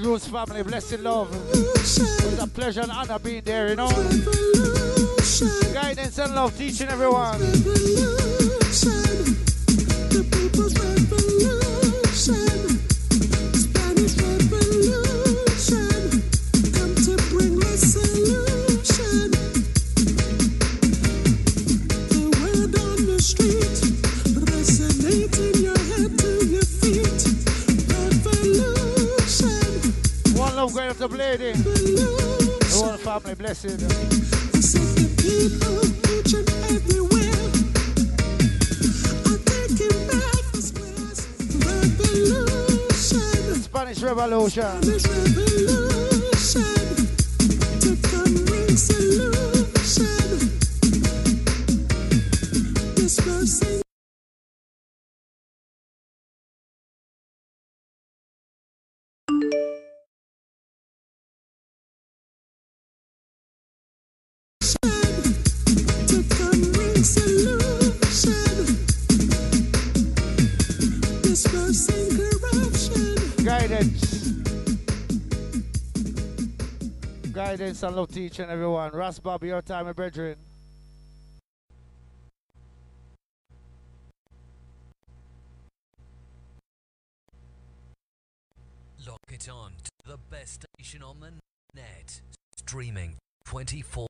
Roots family, blessed love. It was a pleasure and honor being there, you know. Guidance and love, teaching everyone. The people's revolution. Spanish revolution. Come to bring a solution. The word on the street, resonating your head to your feet. Revolution. One love going up the blading. The whole family, blessed. The people each and everywhere are taking back the squares. Revolution. Spanish revolution. Spanish revolution. To come bring solution. Dispersing. Guidance and love teaching everyone. Ras Bobby, your time, my brethren. Lock it on to the best station on the net. Streaming 24.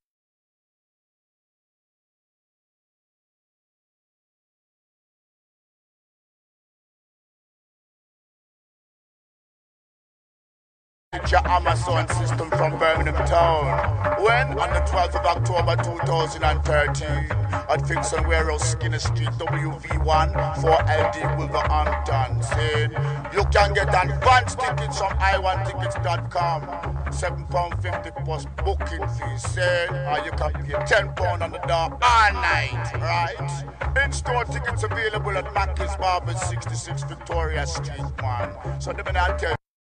Your Amazon system from Birmingham Town. When? On the 12th of October 2013 at Fixon Warehouse, Skinner Street, WV1 4LD Wolverhampton. Saying you can get advance tickets from i1tickets.com. £7.50 plus booking fee. Saying you can pay £10 on the door all night. Right? In-store tickets available at Mackey's Barber 66 Victoria Street 1. So let me not tell you.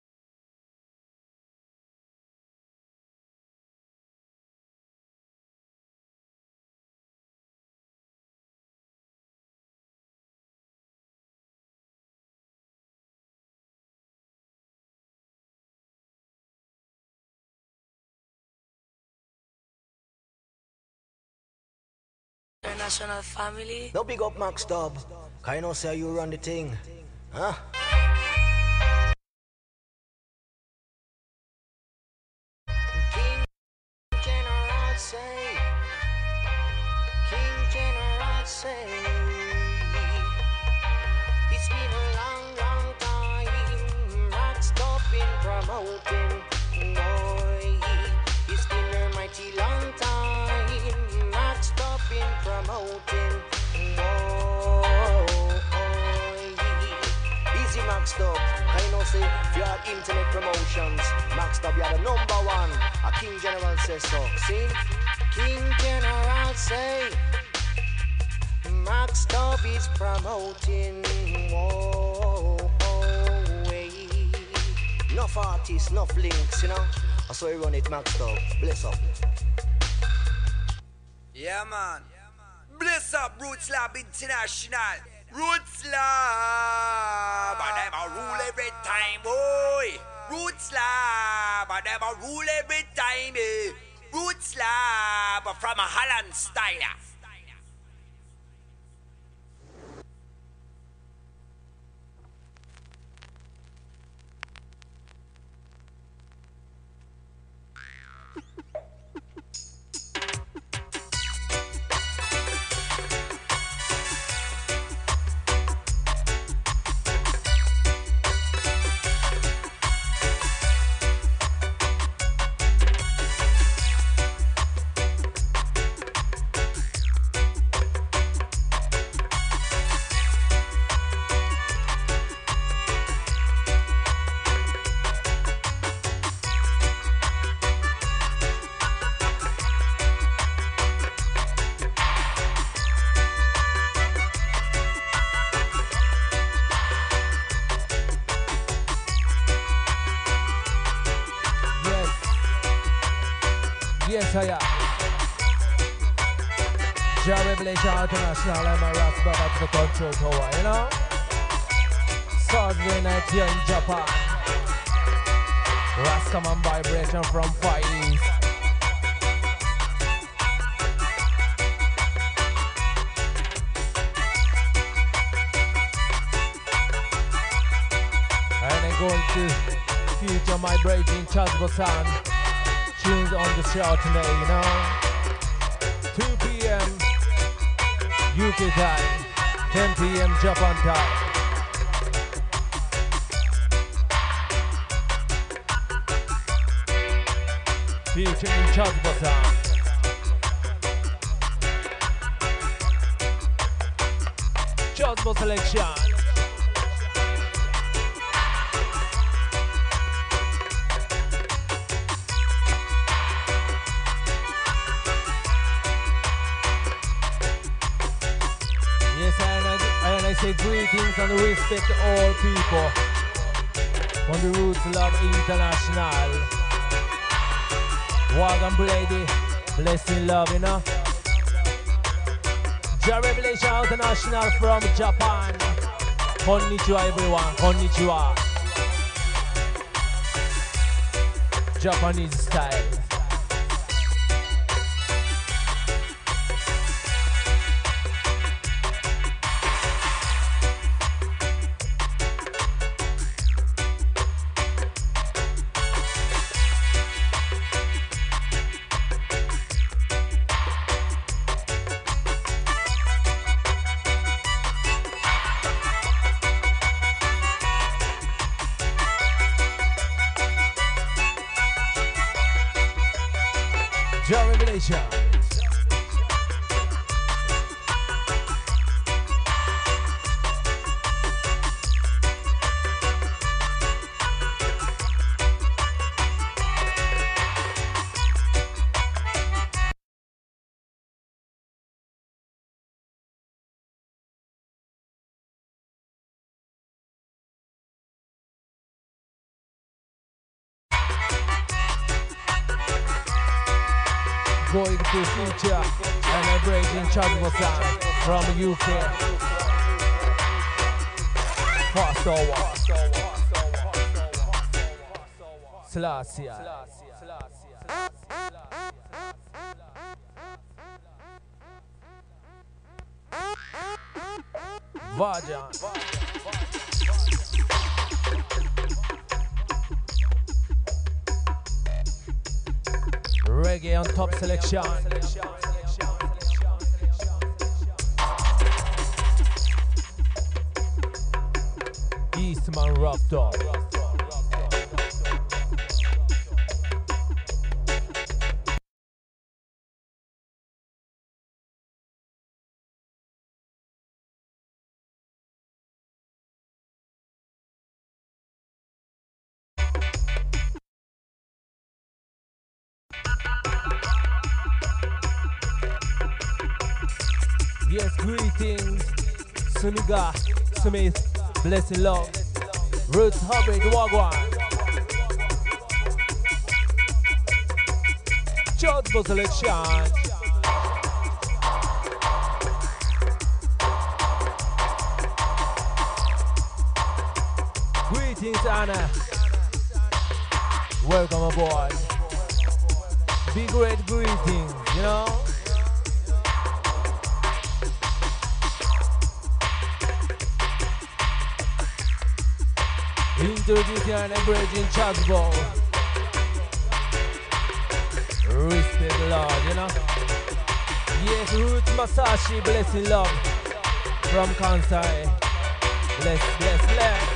International family. No big up Max Dub. Can you know say you run the thing? Huh? King General say. King General say. It's been a long, long time. Max Dub been promoting. Boy, it's been a mighty long time. Max Dub been promoting. Whoa, easy Max Dub. Can you know say if you have internet promotions, Max Dub you are the #1. A King General says so. See? King General say Max Dub is promoting. Whoa, enough artists, enough links, you know. That's why we run it, Max Dub. Bless up. Yeah, man. Bless up, Roots Lab International. Roots Lab, and them a rule every time, boy. Roots Lab, and them a rule every time, eh. Roots Lab from a Holland Steiner. Yes, I am. Jah Revelation International, I'm a rap brother to the control tower, you know? Saturday night here in Japan. Rastaman vibration from Far East. And I'm going to feature my breaking Chazbo sound tunes on the show today, you know. 2 p.m. UK time, 10 p.m. Japan time. Featuring Chazbo sound. Chazbo selection. And I say greetings and respect to all people on the Roots Love International. Wagon Blady, blessing love, you know. Ja Revelation International from Japan. Konnichiwa everyone, konnichiwa. Japanese style. Ja Revelation. Going to feature and a breaking Chazbo sound from UK. Fast over. Slasia. Vajan. Reggae on top selection. Eastman roughed up. Yes, greetings, Suniga, Smith, blessing love, Roots Hybrid Wagwan, Chazbo selection. Greetings, Anna, welcome aboard. Big red greetings, you know. Introducing and embracing Chazbo. Respect Lord, you know. Yes, Roots Masashi, blessing love from Kansai. Bless, bless, bless.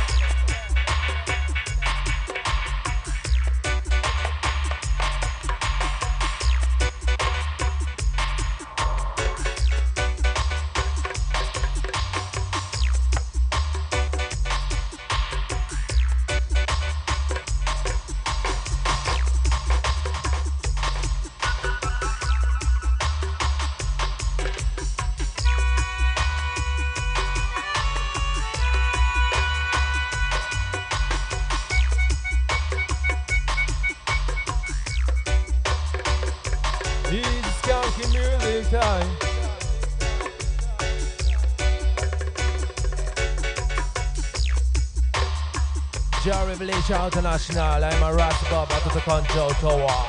Time. Jah Revelation International, I'm a Rascal out of the Control Tower.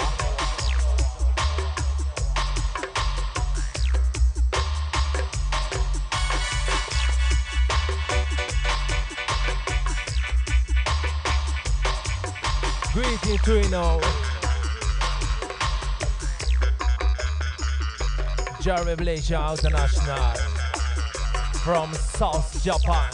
Greetings to you now. Jah Revelation International from South Japan.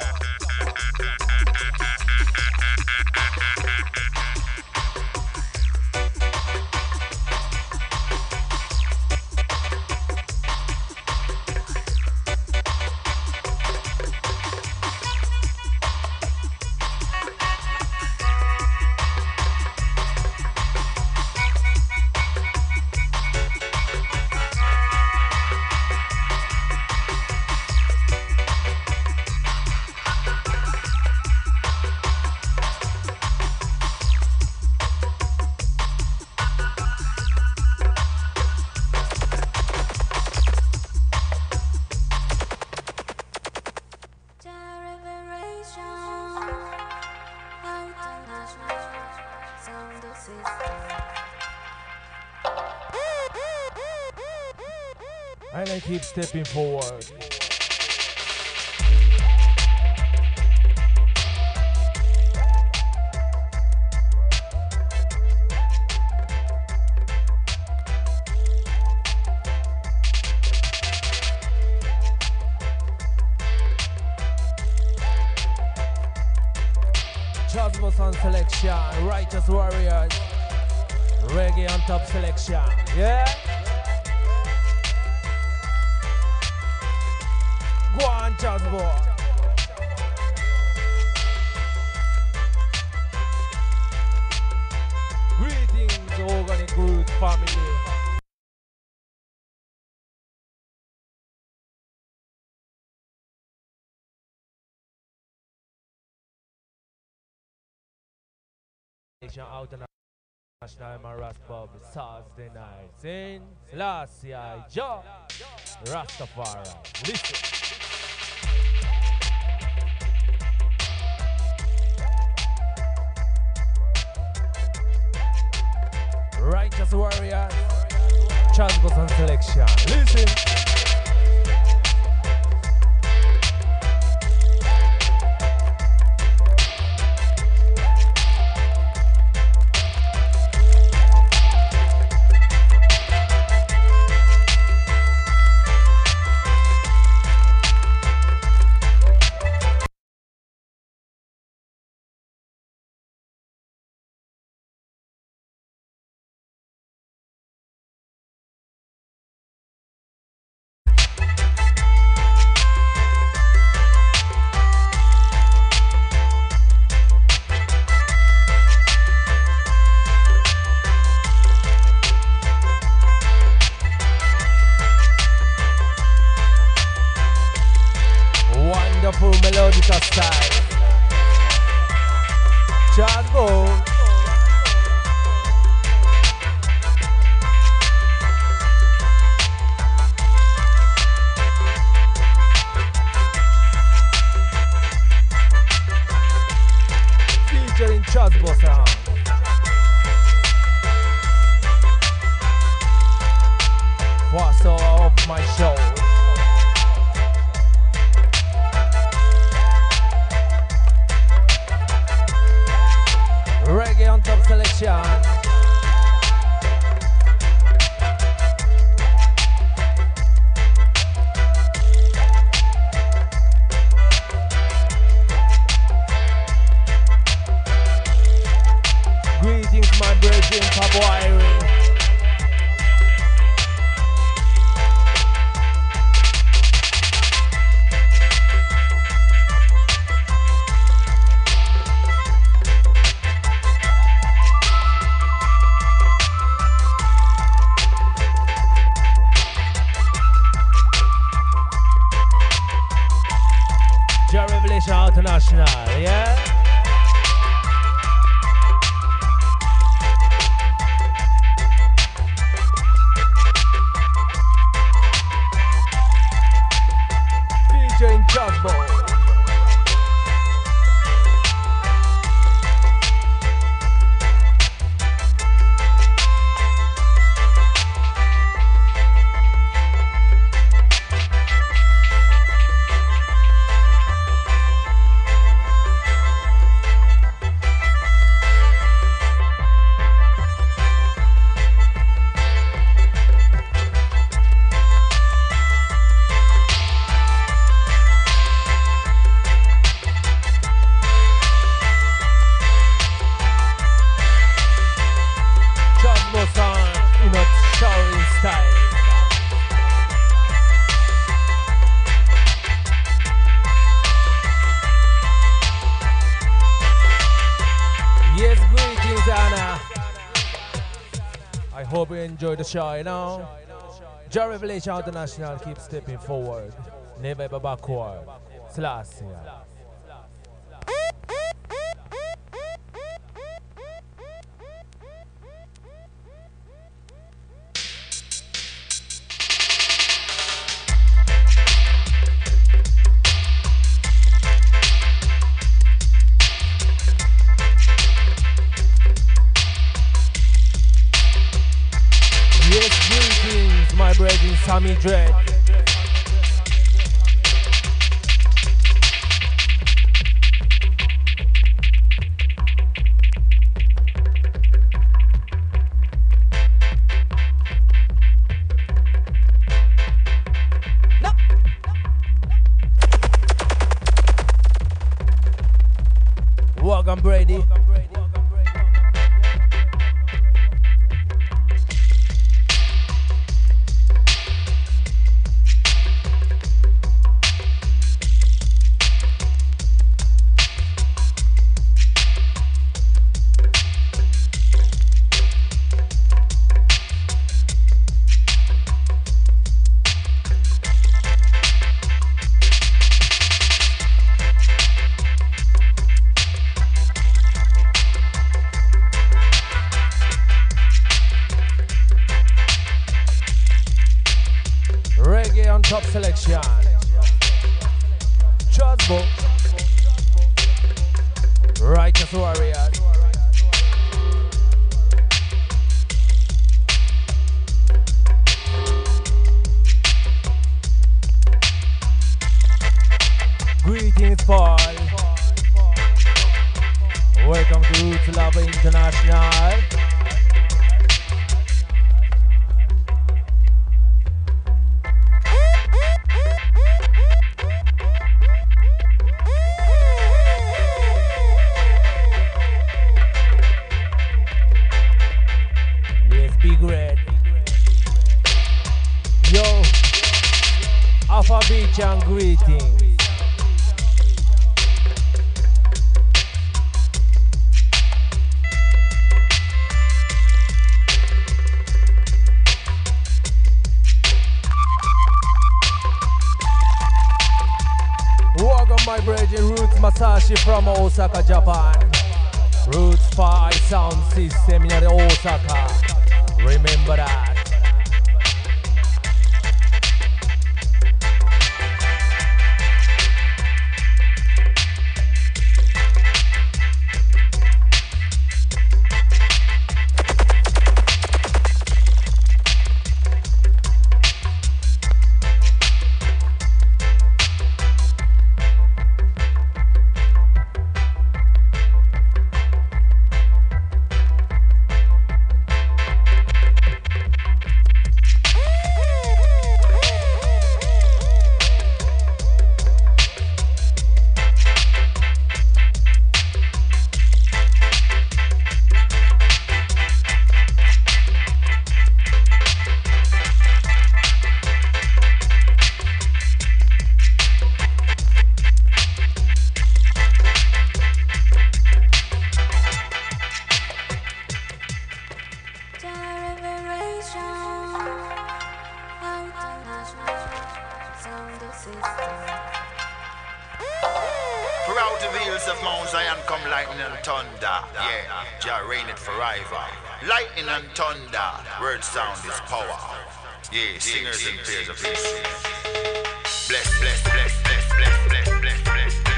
And I keep stepping forward. Chasbosan selection, Righteous Warriors, Reggae on top selection, yeah? Go on, Chasbo. Greetings, Organic Root family. Out in National Maraspub Thursday night. Sin Selassie Jah Rastafari. Listen. Righteous Warriors, Chasbosan selection. Listen. Wonderful melodical style. Chasbo. Featuring Chasbo sound. First hour of my show. Reggae on top selection. Greetings, my brethren, Papa Irie. Jah Revelation International, yeah? Featuring Chasbo. I hope you enjoy the show, you know. Jah Revelation International keep stepping forward, never ever backward. Selassie. My brethren, Sammy Dread. No. Welcome, Brady. Top selection. Chazbo. Righteous Warriors. Greetings, Paul. Welcome to Roots Love International. Big Red. Yo, Alpha Beach and greetings. Welcome, my brethren, Roots Masashi from Osaka, Japan. Roots 5 sound system in Osaka. Remember that. Throughout the wheels of Mount Zion come lightning and thunder. Yeah, Jah reign it forever. Lightning and thunder, word sound is power. Yeah, singers and players of history. Bless, bless, bless, bless, bless, bless, bless, bless, bless, bless,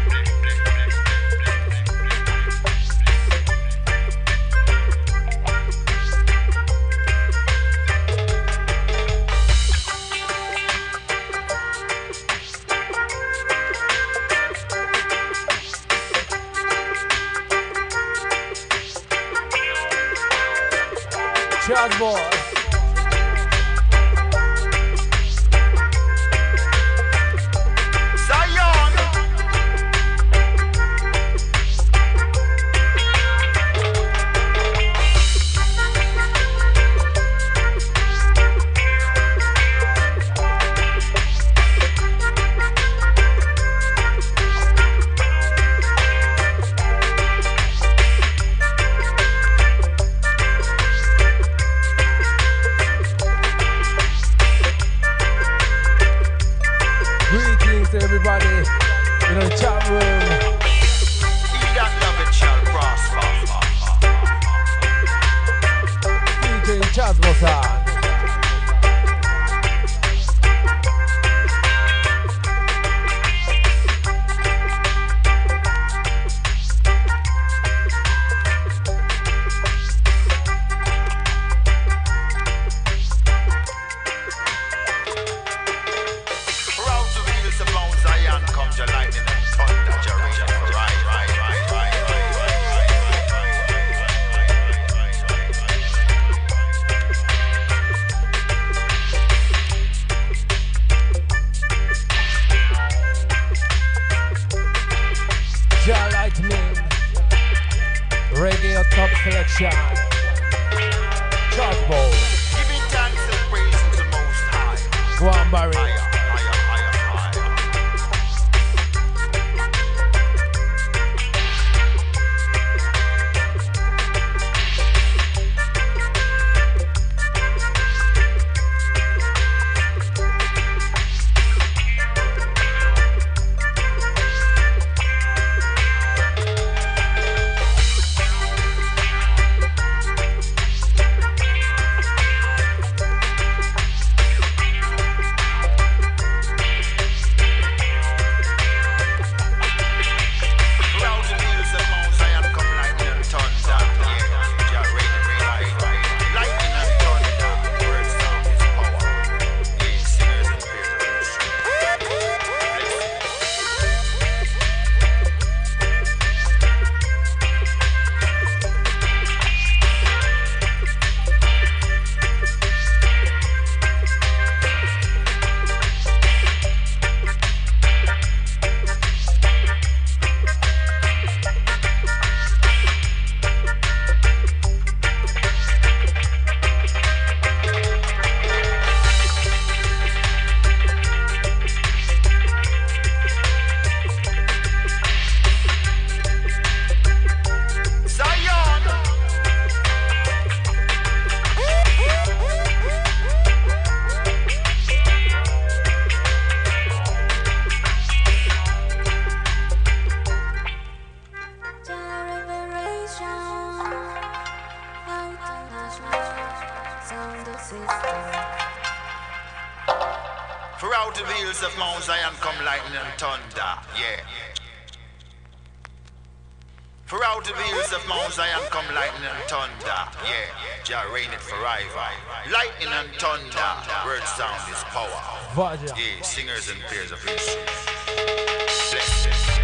Charles Boy. in the chat room. He that loveth shall prosper. DJ Jazz Bossa. Top selection. Charge ball. Giving thanks and praise to the Most High. Go on, Barry. Throughout the hills of Mount Zion come lightning and thunder, yeah. Throughout the hills of Mount Zion come lightning and thunder, yeah. Jah reign it forever. Lightning and thunder, word sound is power. Vaja. Yeah, singers and pairs of instruments. Bless.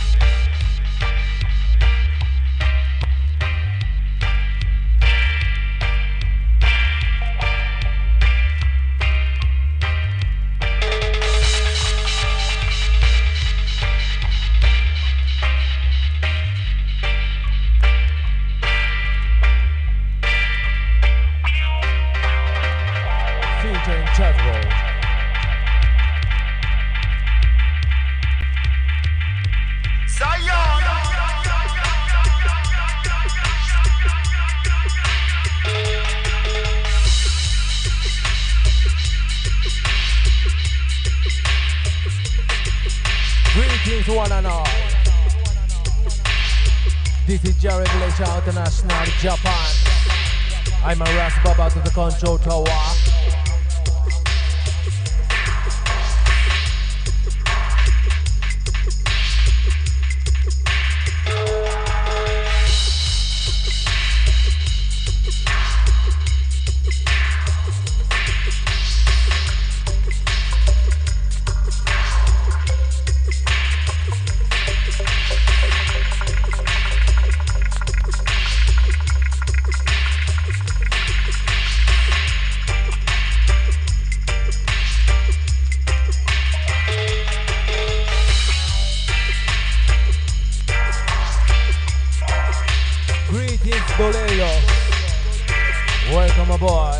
One and all. This is Jah Revelation International Japan. I'm a Ras Baba to the control tower. Welcome aboard.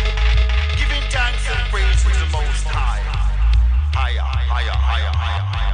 Giving thanks and praise to the Most High. Higher, higher, higher, higher, higher.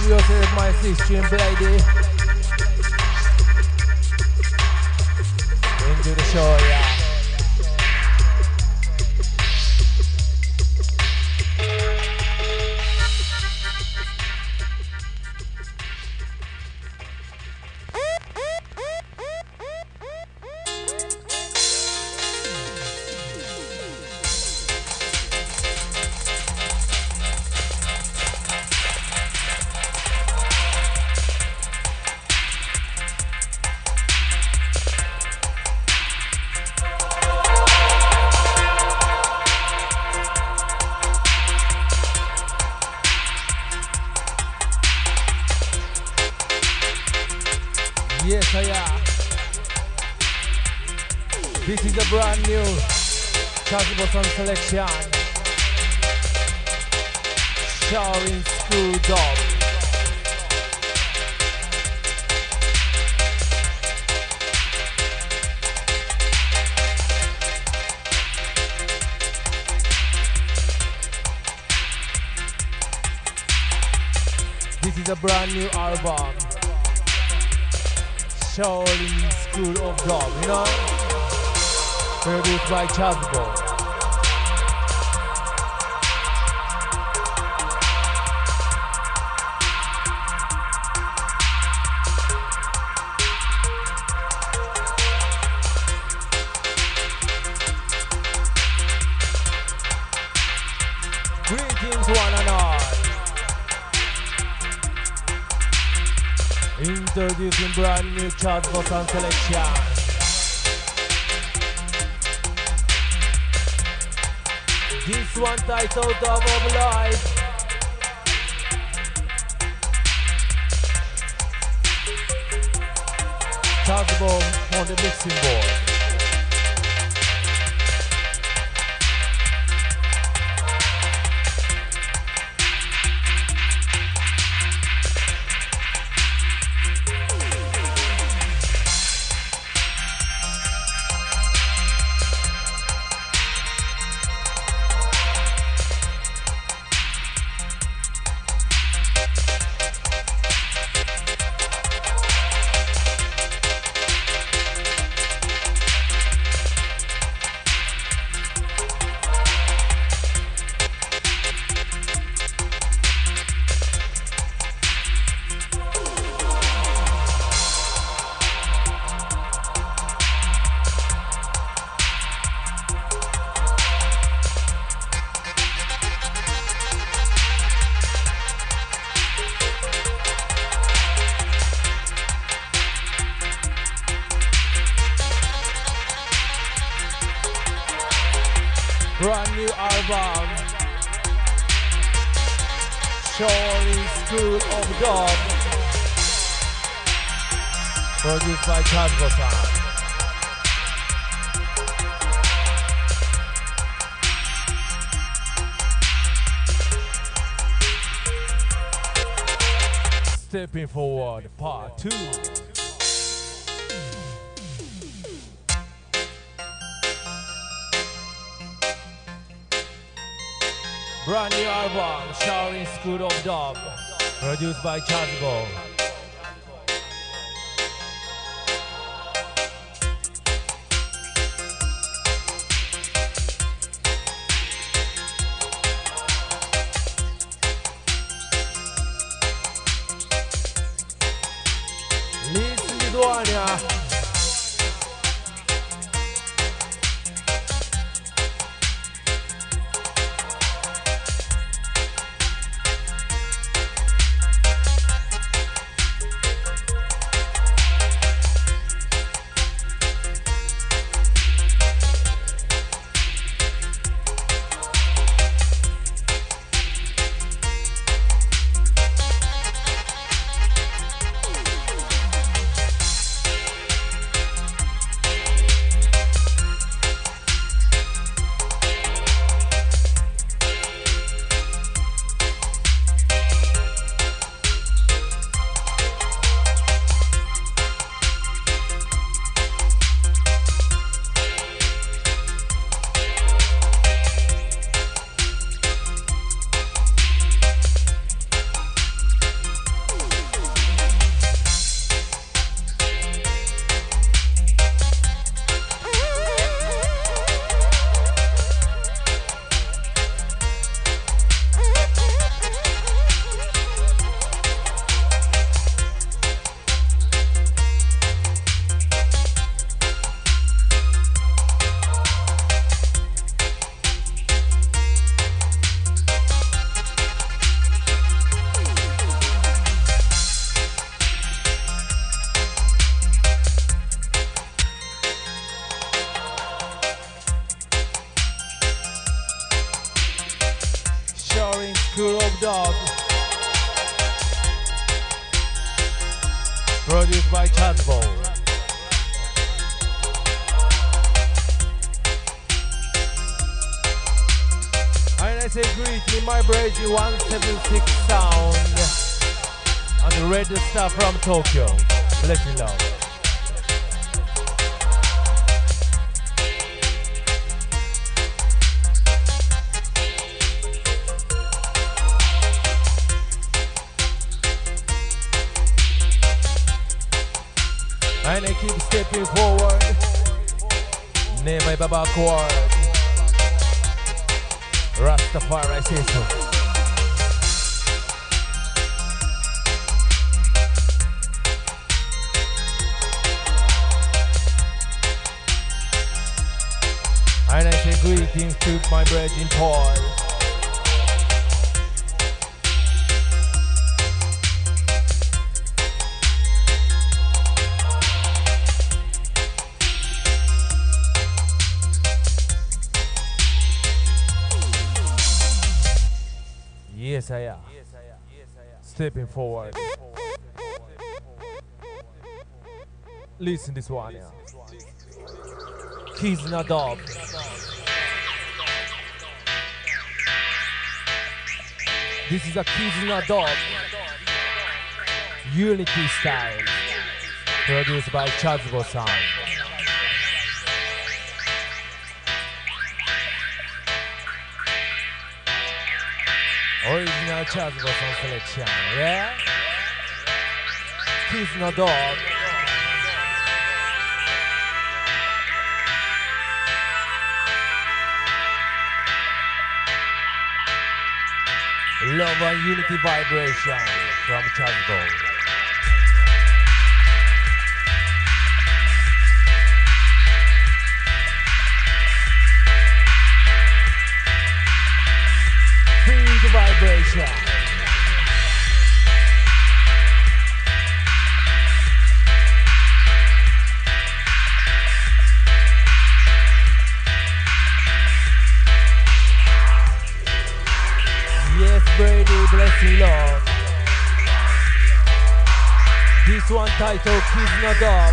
yourself my sister Brady. Into the show, yeah. Yes, I am. This is a brand new Chazzy Boston selection. Showering Screwed Up. This is a brand new album. Shaolin School of Dub, you know? Produced by Chazzy. Greetings one and all. Introducing brand new Chazzy Boston selection. This one titled Dub of Life. Chazzy on the mixing board. Brand new album, Shaolin School of Dub, produced by Chazzy Boston. Stepping Forward, Part 2. Brand new album, Shaolin School of Dub, produced by Chazzy. Liz Lithuania. School of Dub. Produced by Chazbo. And I say greeting my Brady 176 sound on the radio stuff from Tokyo. Blessing love. And I keep stepping forward, never backward. Rastafari say so. And I say greetings to my brethren Paul. Yes, I am. Stepping forward. Listen this one, yeah. Keys in a dog. This is a Keys in a dog. Unity style. Produced by Chazbo Sound. Original Chazbo Sound selection, yeah? Keys in a dog. Love and unity vibration from Chazbo. Feel the vibration. Brady, blessing love. This one titled Keys in a Dog.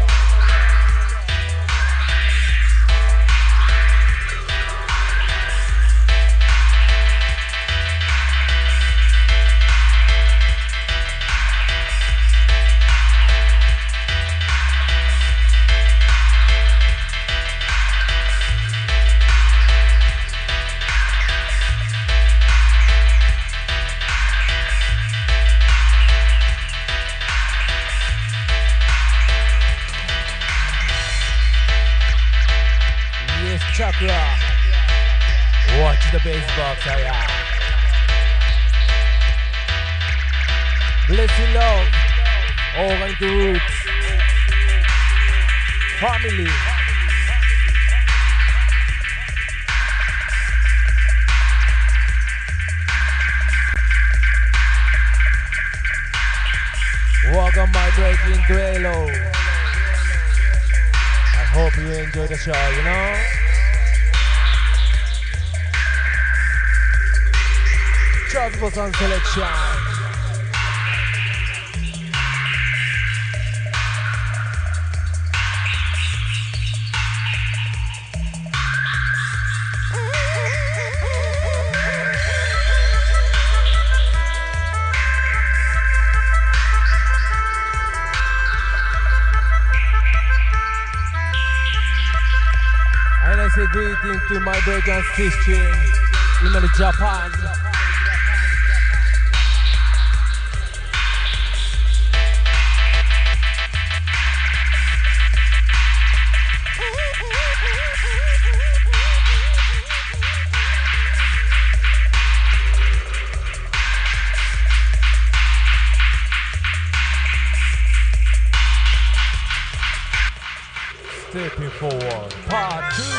Chakra. Watch the bass box, yeah. Blessing love. Over into roots. Family. Welcome my breaking duelo. I hope you enjoy the show, you know? Chazbo Sound selection. And I say greetings to my brothers and sisters in Japan. Stepping forward, part 2.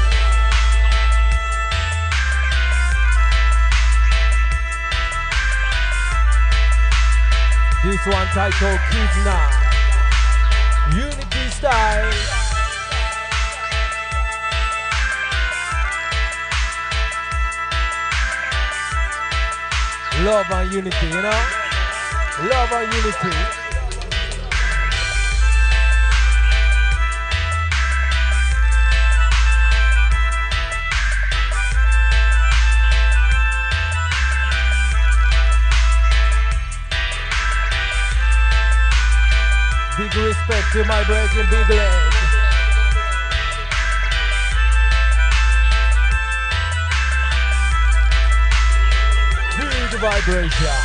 This one titled Kidna. Unity style. Love and unity, you know? Love and unity. Big respect to my brethren, Big Leg. Big vibration.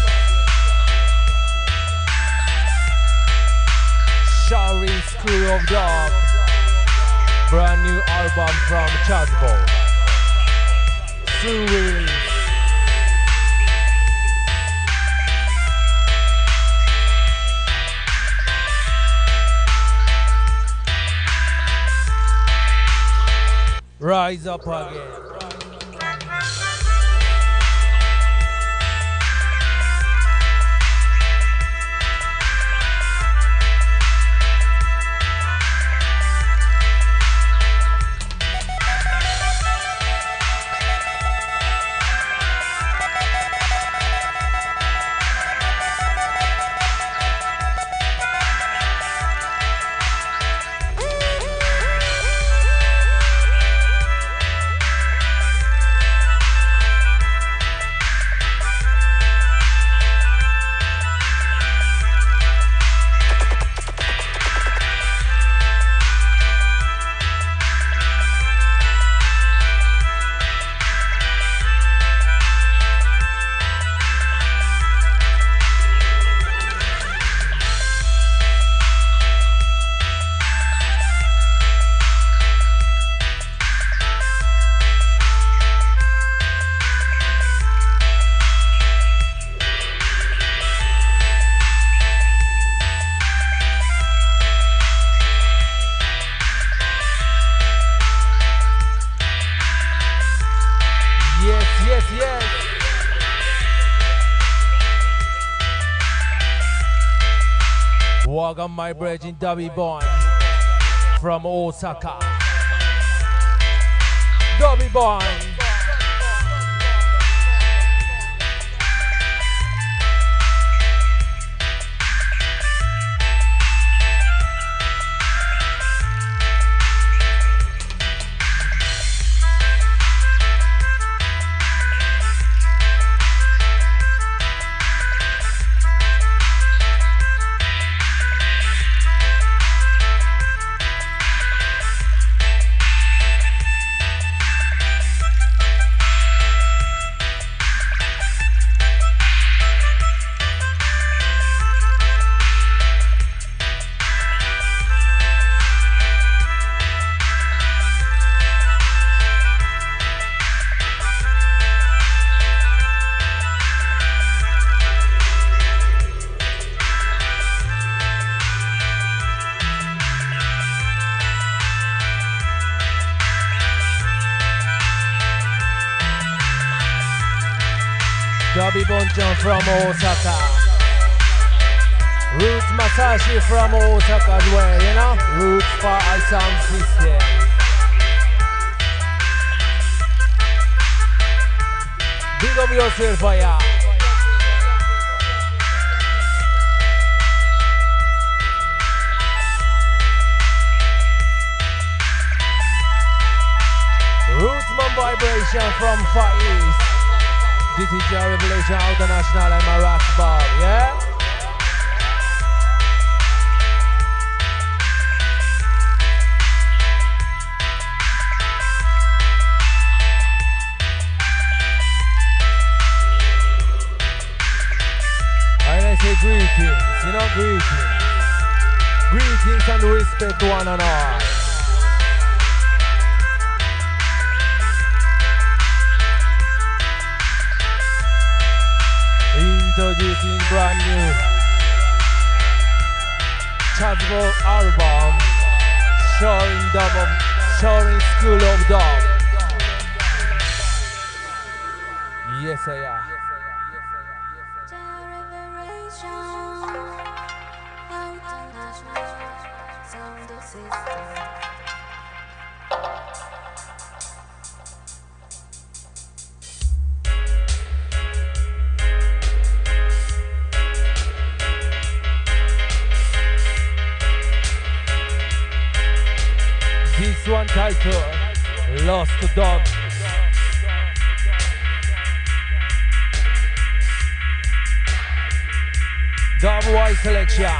Showering School of Dub. Brand new album from Chazbo. Sue Willis. Rise up again. Welcome my brethren Dubby Boy from Osaka. Dubby Boy. Dubby Bonjon from Osaka. Roots Masashi from Osaka as well, you know? Roots for sound system. Big up yourself, yeah. Rootsman vibration from Far East. This is your Revelation International and my rock bar, yeah? And I say greetings, you know, greetings. Greetings and respect to one and all. Introducing brand new Chazbo album, Showering School of Dub. Yes, I am. title, Lost Dog. Dub White selection.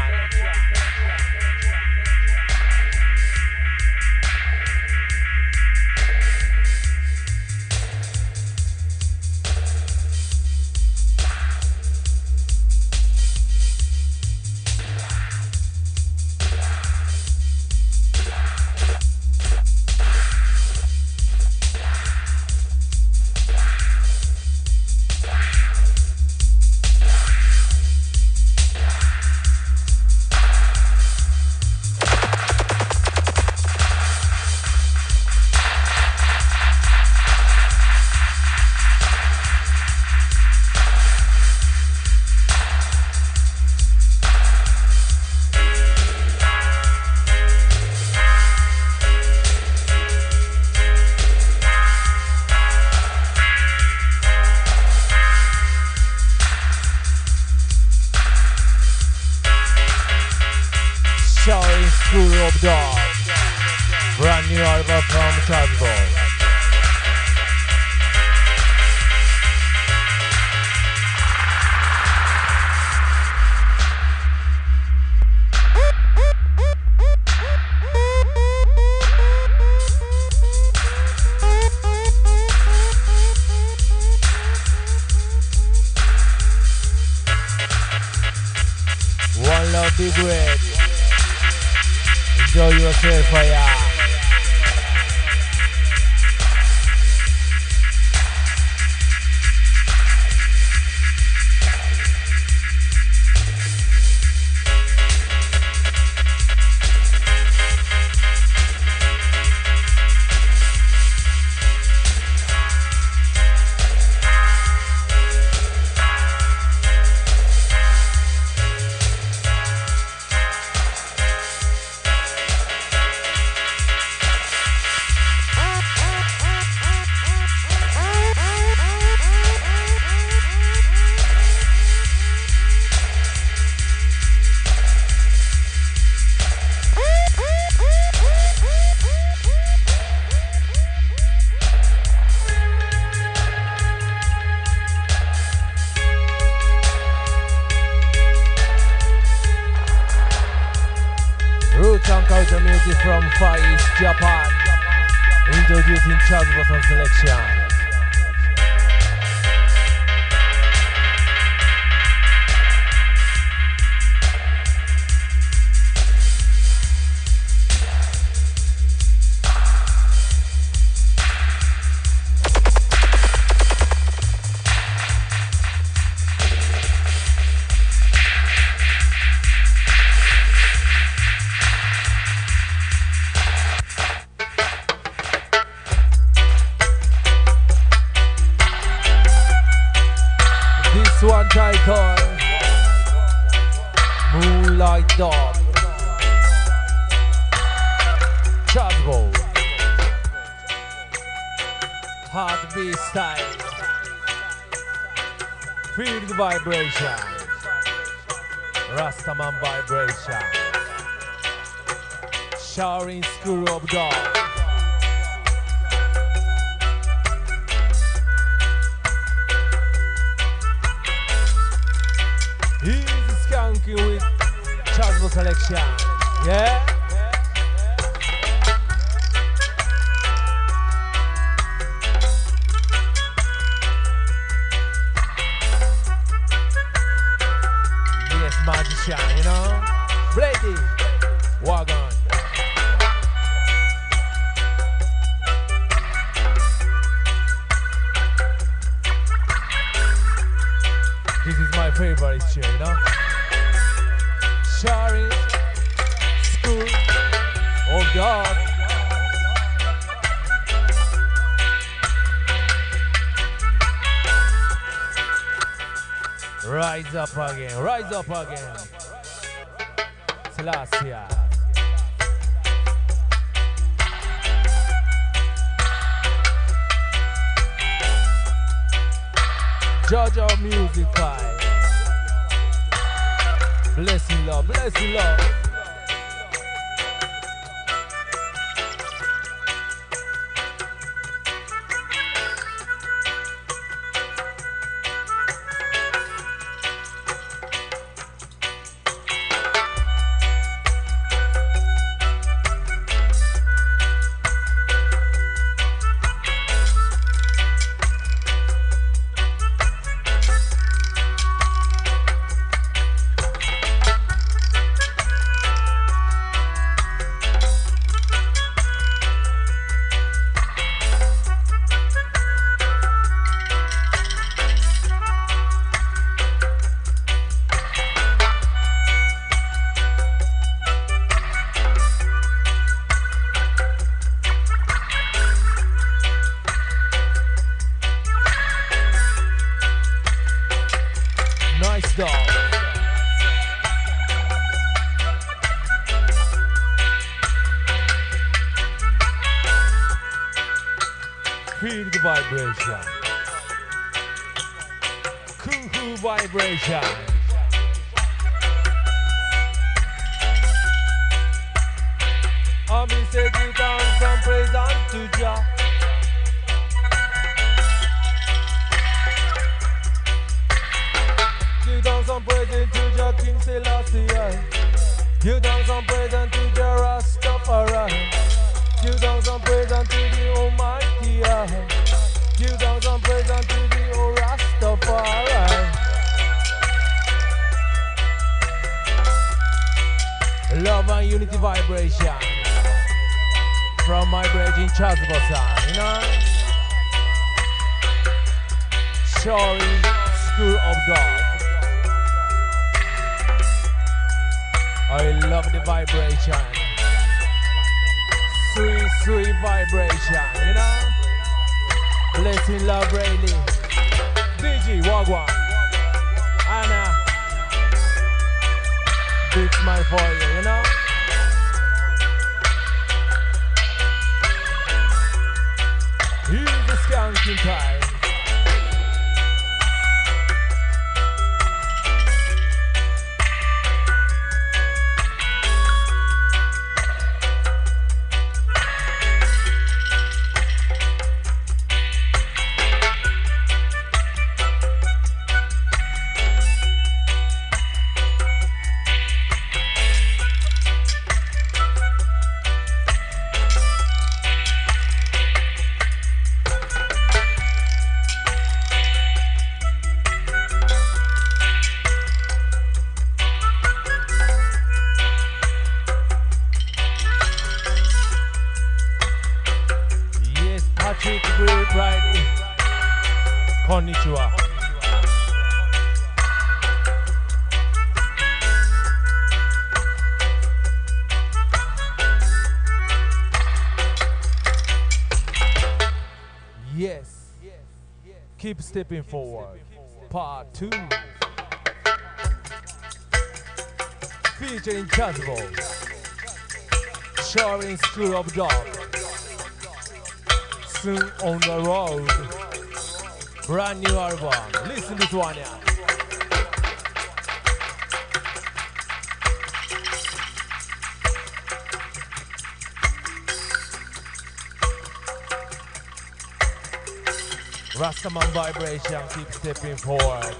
Brand new album from Chazbo. One love, be great. Enjoy yourself, fire. Culture music from Far East Japan. Introducing Chazbo selection. One title, Moonlight Dog, Chazbo, Heartbeat style, feel the vibration, Rastaman vibration, showering Screw Up Dog. He's skunky with Chazbo selection, yeah? Yes, magician, you know? Brady, Wagon. This is my favorite tune, you know? Shari, School, oh God. Rise up again, rise up again. Selassie. Georgia music vibe. Blessing love, blessing love. Nice dog. Feel the vibration. Cool vibration. Ami said you dance and praise unto Jah. You dance and praise unto Jah King Selassie. You dance and praise unto Jah Rastafari. You dance and praise unto the Almighty. You dance and praise unto the old Rastafari. Love and unity vibration from my brethren Charles Bossan, you know? Showing School of God. I love the vibration. Sweet vibration, you know? Blessing Love Rayleigh, DG Wagwan, Anna, big smile for you, you know? Here's the skanking time. Konnichiwa. Yes. Keep stepping forward. Part 2. Featuring Chazbo. Showing School of God. Soon on the road. Brand new album. Listen to this one now. Rastaman vibration, keep stepping forward.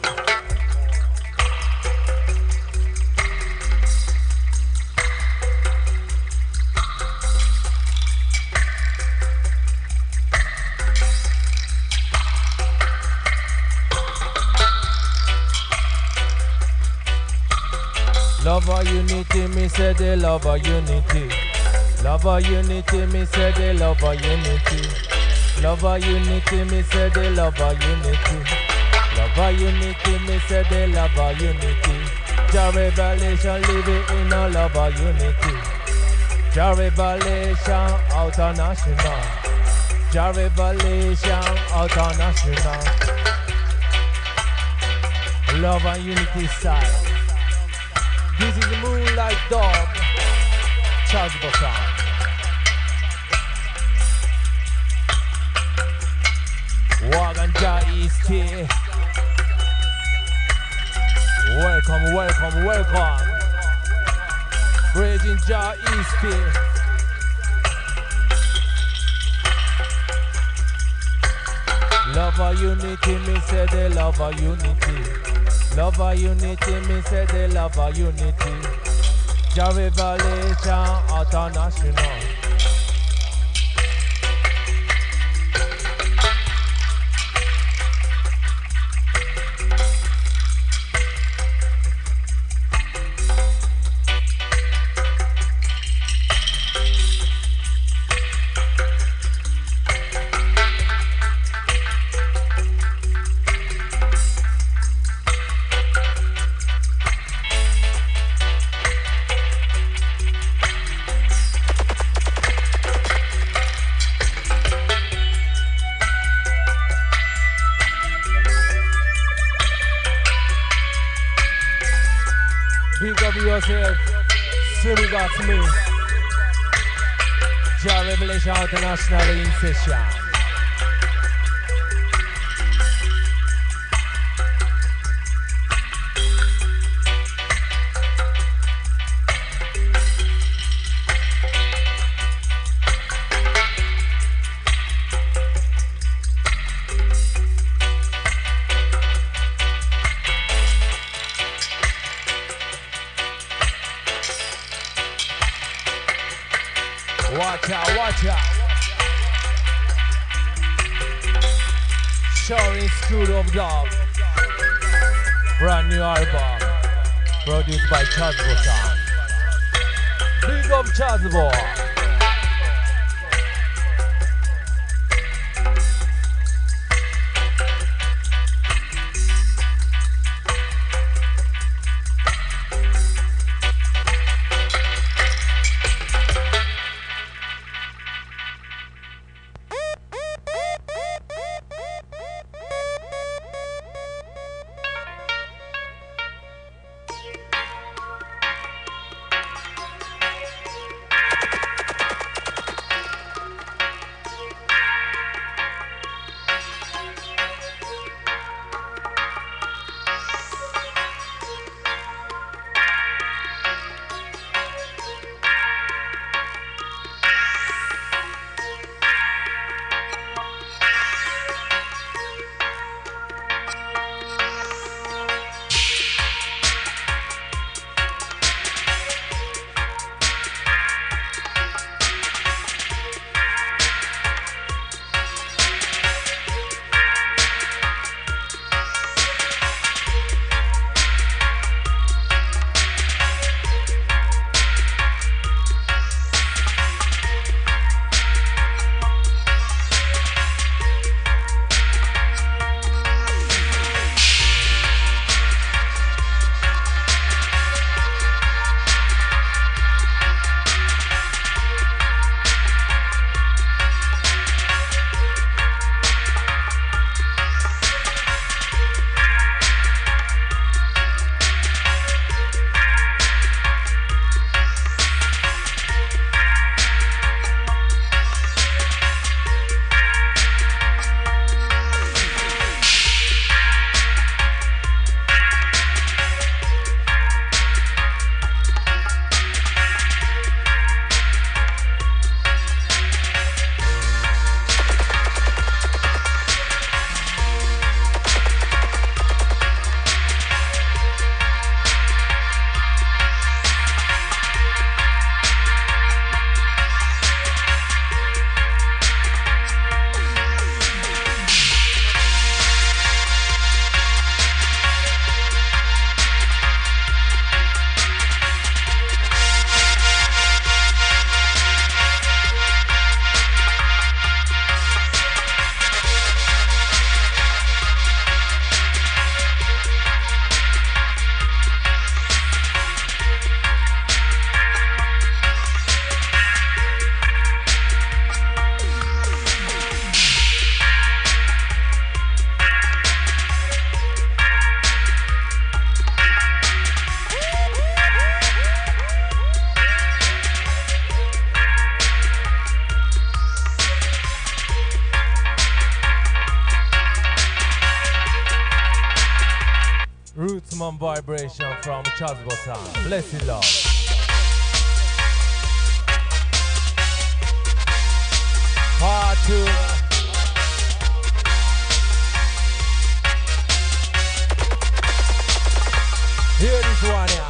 Lover unity, me say the lover unity. Lover unity, me say the lover unity. Lover unity, me say the lover unity. Lover unity, me say the lover unity. Jah revelation living in a lover unity. Jah revelation international. Jah revelation international. Love and unity style. This is the Moonlight Dog, Charles Bossan. Wagon Jah East here. Welcome, welcome, welcome. Bridging Jah East here. Lover unity, me say the lover unity. Lover unity, me say the lover unity. Jah revelation international. Big up yourself. Simi got me. Jah Revelation International in session. Watch out, watch out. Sharing School of Dub. Brand new album. Produced by Chazbo-san. Big up Chazbo. Rootsman vibration from Chazbo-san. Blessed love. Part 2. Hear this one here.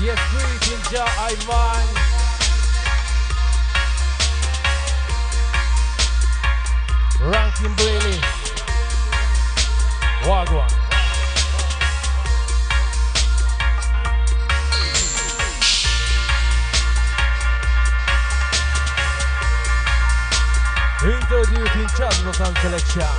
Yes, greetings, Ja Ivan. Ranking Braley. Wagwan. Introducing Chasmo Sound Selection.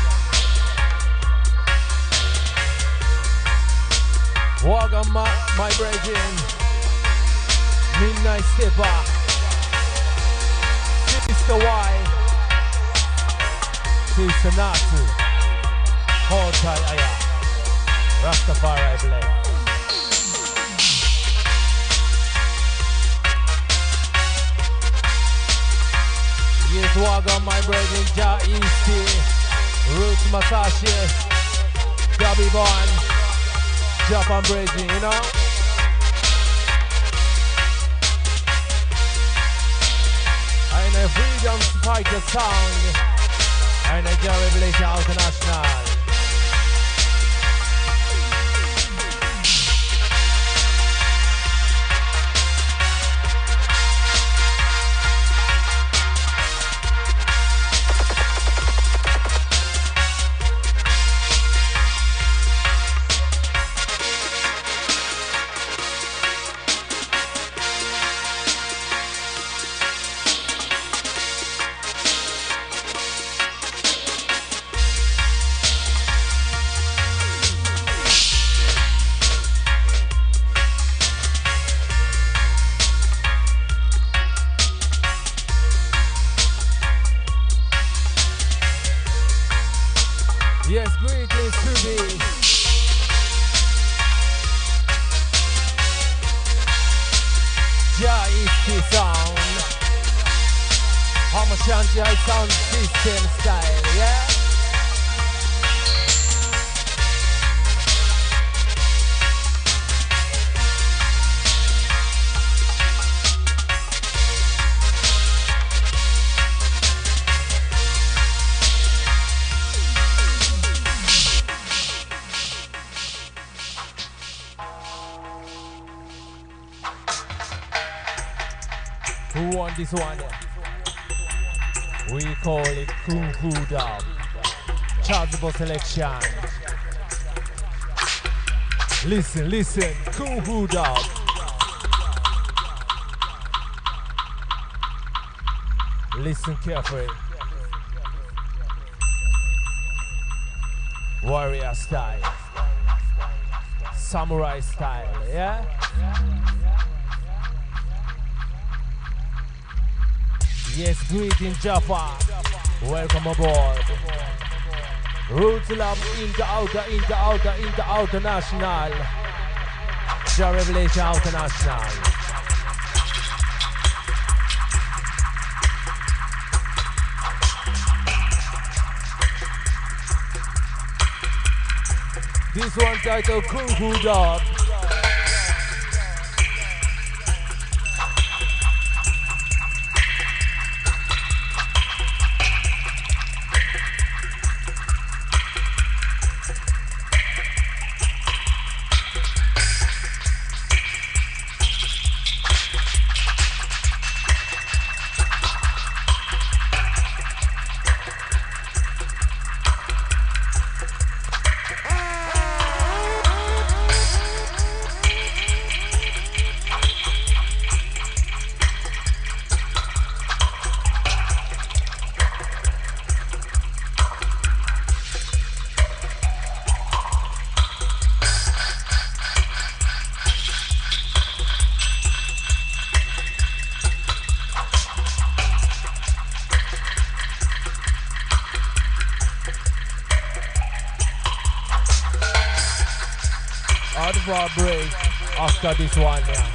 Wagwan, my brethren. Midnight Stepper. Sister Y. Sister Natsu. Hotai Aya. Rastafari Blade. Yes, Wagwan, my brethren. Ja Easty. Roots Masashi. Gabby Bond. Japan brethren, you know. And a freedom fighter sound. And a Revelation International. Yes, greetings to the Ja Easty sound. Hamashanti High Sound System style, yeah? Who won this one? We call it Kung Fu Dub. Chargeable selection. Listen, listen, Kung Fu Dub. Listen carefully. Warrior style. Samurai style, yeah? Yes, greetings Jaffa. Welcome aboard. Roots Lab international. Ja Revelation International. This one titled Kung Fu Dub. Hard break after this one, yeah.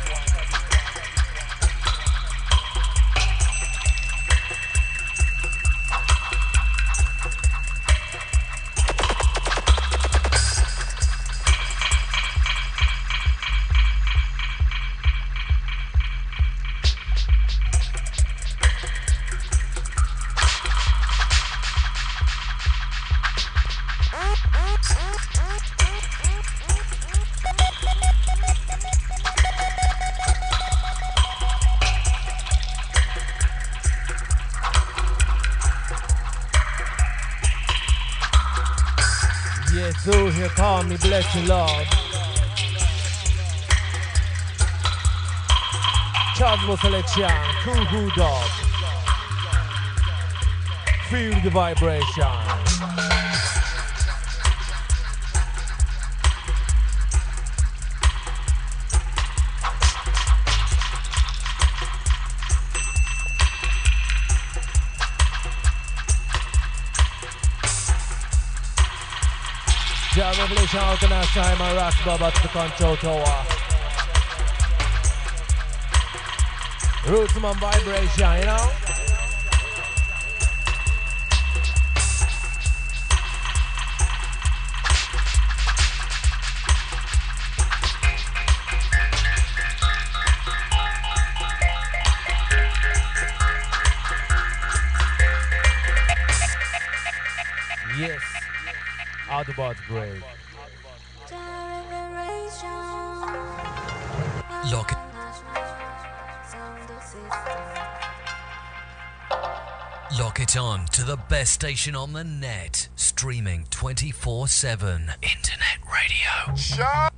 here, call me, bless you, Lord. Chasmo selection, Cuckoo Dog. Feel the vibration. Jah Revelation out in our time and Ras Bob at the control tower. Rootsman vibration, you know? Yes. Out about great. Lock it. Lock it on to the best station on the net, streaming 24/7. Internet radio. Sure.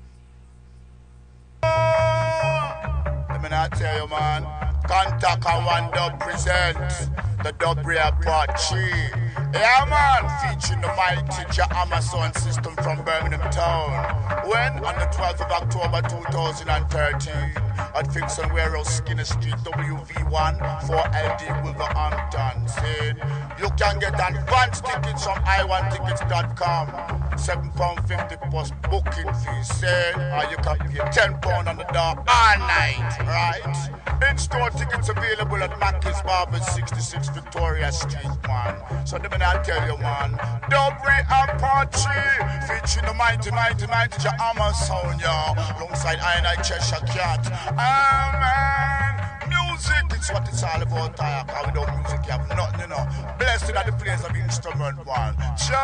Let me not tell you, man. Contact and One Dub presents the Dub Rare Part 3. Yeah, man, featuring the mighty Jah Amazon system from Birmingham Town. When on the 12th of October 2013 at Fixon Warehouse, Skinner Street, WV1 4LD Wolverhampton. Saying you can get advance tickets from i1tickets.com. £7.50 plus booking fee. Saying you can pay £10 on the door all night, right? In-store tickets available at Mackey's Barber 66 Victoria Street, man. So let me not tell you, man. Dobry and Part 3 featuring the mighty Jah Amazon, y'all. Alongside I Cheshire Cat. Man. Music, it's what it's all about. How without music, you have nothing, you know. Blessed are the players of instrument, man.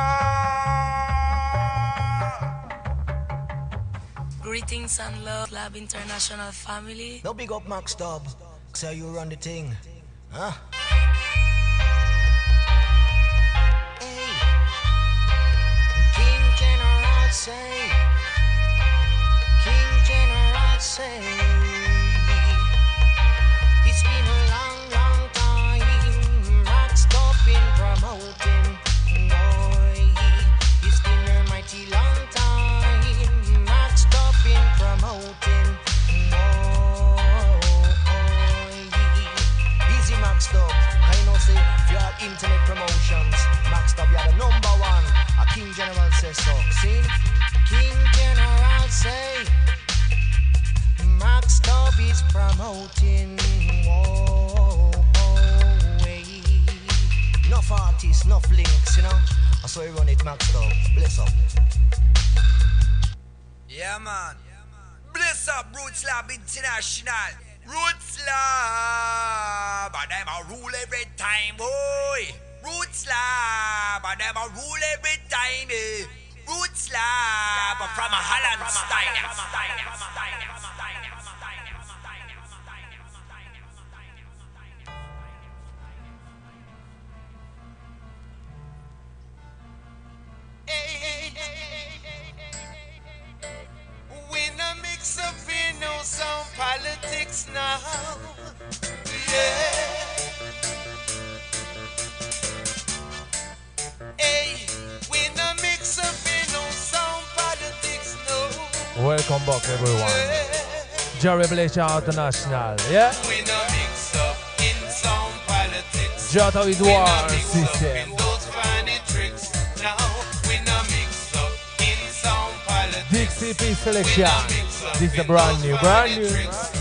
Greetings and love, Lab International family. No big up Max Dub. So you run the thing. Huh? Hey. King General say. King General say. It's been a long, long time. Max Dub been promoting. Boy, it's been a mighty long time. Max Dub been promoting. Easy Max Dub. I know say if you have internet promotions, Max Dub you are the number one. A King General says so. See? King General say Max Dub is promoting. Enough artists, enough links, you know. That's why we run it, Max Dub. Bless up. Yeah, man. Bless up, Roots Lab International. Roots Lab, and them a rule every time, boy. Roots Lab, and them a rule every time, eh. Roots Lab, from a Holland style. When I mix up in no some politics now, yeah. Hey, when I mix up in no some politics now. Welcome back, everyone. Jah Revelation International, yeah? When I mix up in some politics. Jota with war system. Those funny tricks now. When I mix up in some politics. Dixie P selection. This is a brand new. Back in the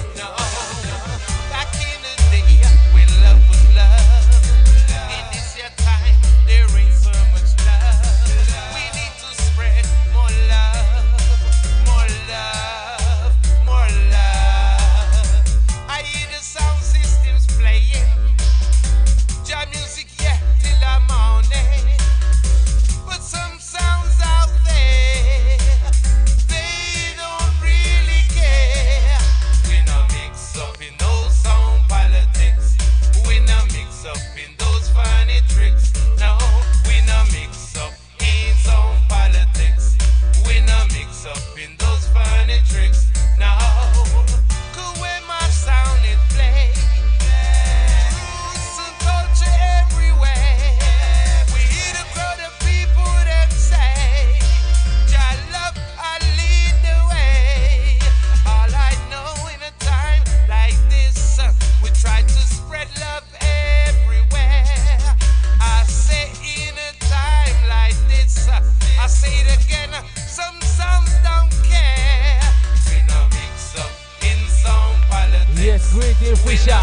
day, when love was love, in this year time, there ain't so much love. We need to spread more love, more love, more love. I hear the sound systems playing, jam music, yeah, till the morning. But some sounds out there, they don't really care when Yes, greeting Fisher.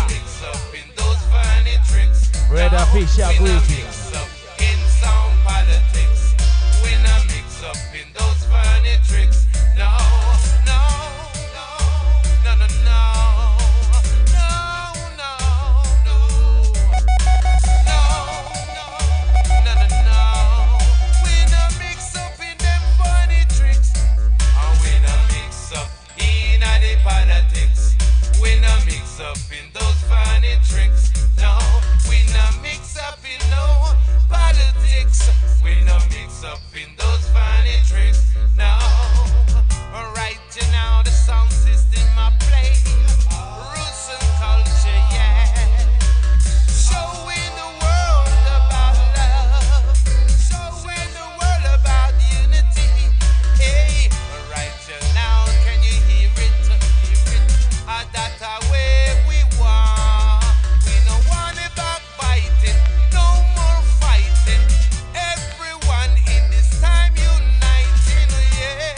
Brother Fisher, greetings. In some politics, when I mix up in those funny tricks. No, no, no, no, no, no, no, no, no, no, no, no. When I mix up in them funny tricks, and when I mix up in the politics, when I mix up in those funny tricks. No, when I mix up in no politics, when I mix up in those funny tricks. No, right now the sound system I play, roots and culture, yeah. Showing the world about love, showing the world about unity. Hey, right now can you hear it? That's the way we want. We don't want it backbiting, no more fighting. Everyone in this time uniting, yeah,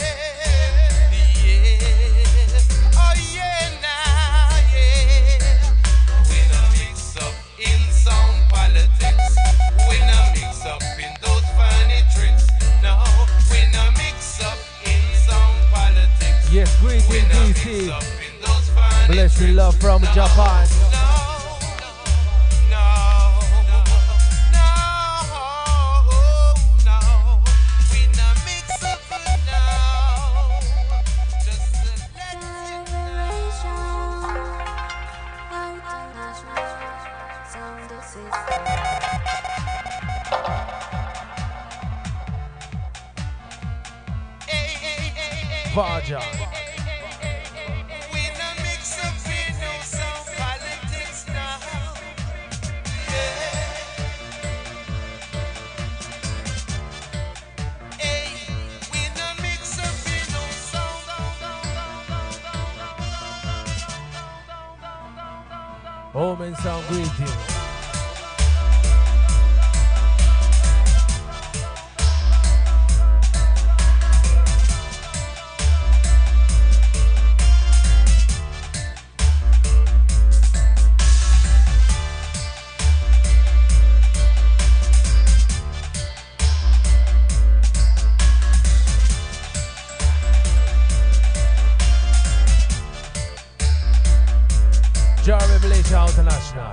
yeah. Oh yeah, now, yeah. When I mix up in some politics, when I mix up in those funny tricks. No, when I mix up in some politics. Yes, greeting When I mix DC. up in those funny Blessing tricks. love from Japan. Vaja. Home and sound greetings. Jar Revelation International.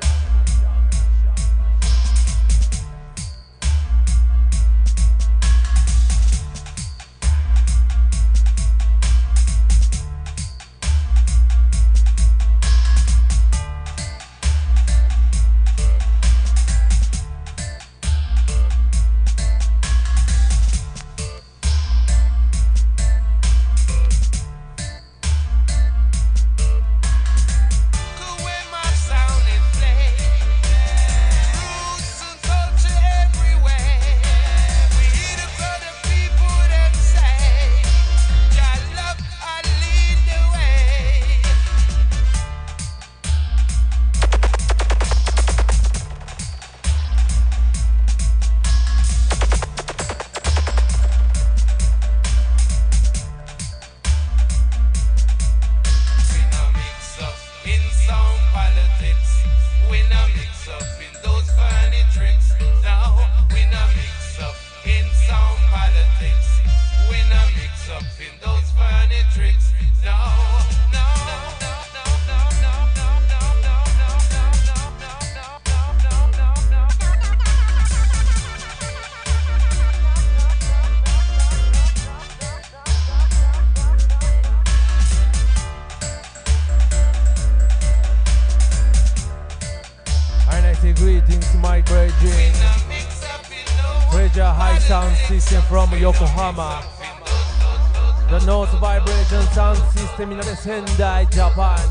Greetings, my brethren. Treasure High Sound System from Yokohama. The North Vibration Sound System in the Sendai, Japan.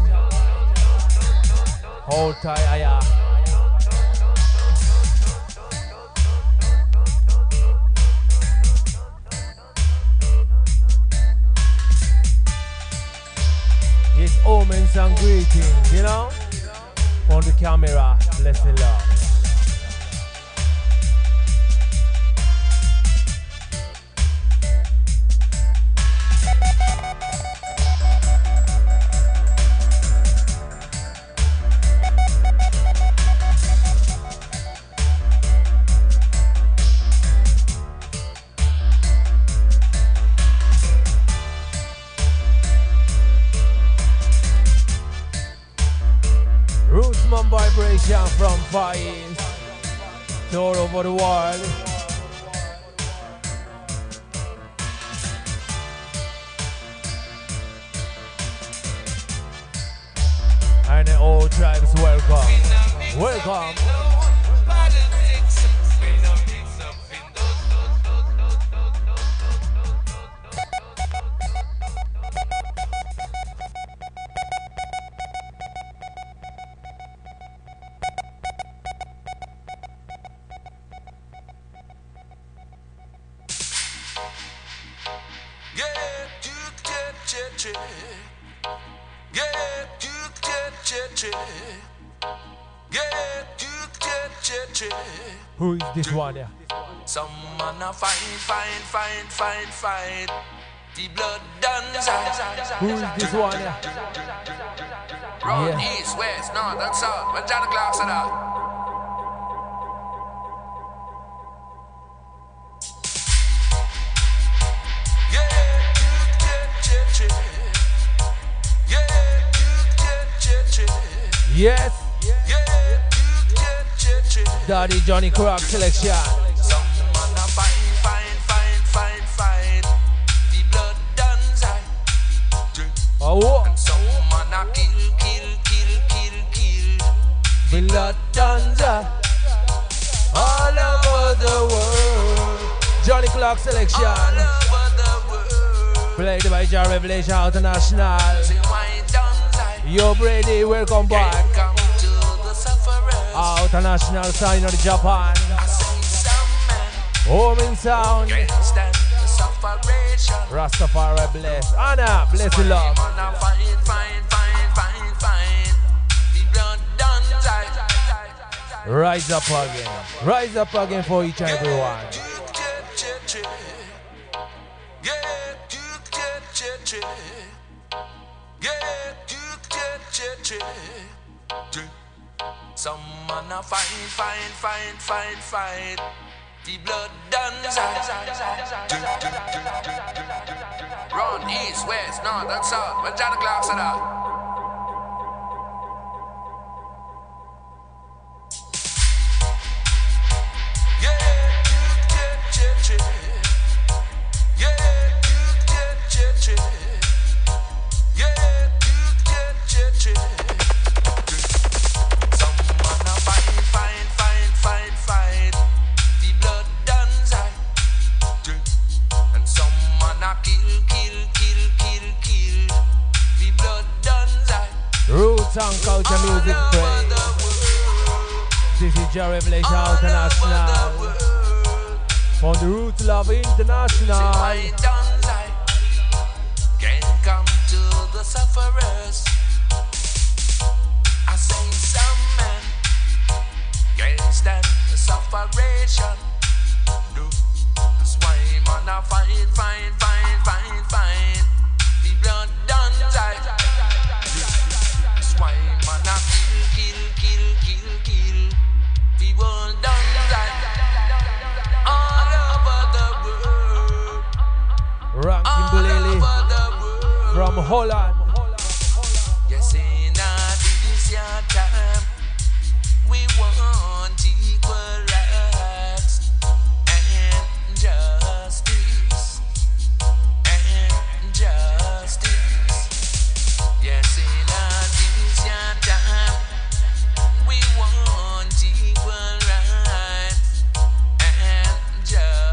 Hold tight, aya. It's omens and greetings, you know? On the camera, blessing love. Some vibration from Far East to all over the world. And the old tribes welcome. Welcome. Who is this one here? Some man a fight. The blood done. Who is this one here? Run east, west, north and south. When John Clark said that. Yes. Daddy Johnny Clark selection. Some man a fight. The blood done. Oh. And some man a kill. Blood done. All over the world. Johnny Clark selection. All over the world. Played by Jah Revelation International. Yo Brady, welcome back. International sign of Japan. Home in sound. Rastafari bless. Anna, bless the love. Rise up again. Rise up again for each and every one. Some man a fight. The blood done. Run east, west, north and south. When John Clark said that. Roots and culture music praise. This is Jah Revelation International. From the Roots Love International. Can't come to the sufferers. I say some men can't stand the sufferation. That's why man I fight. The blood done die. That's why man I kill. The world done die. All over the world. Ranking Bulele from Holland. Yes, in this your time, we want equal rights and justice. Yes, in this your time, we want equal rights and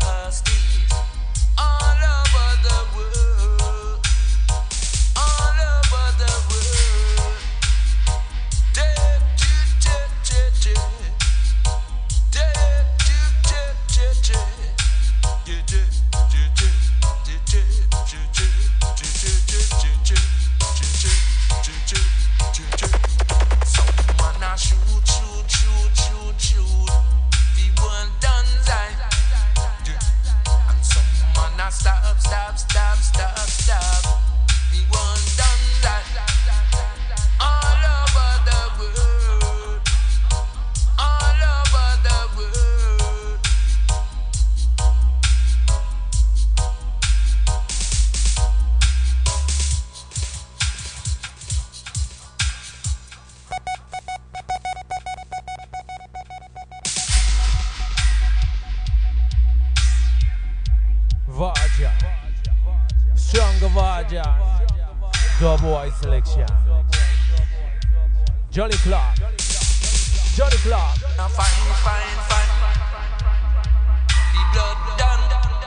justice all over the world. All Doughboy selection. Jolly Clark. Jolly Clark. Fine. The blood done.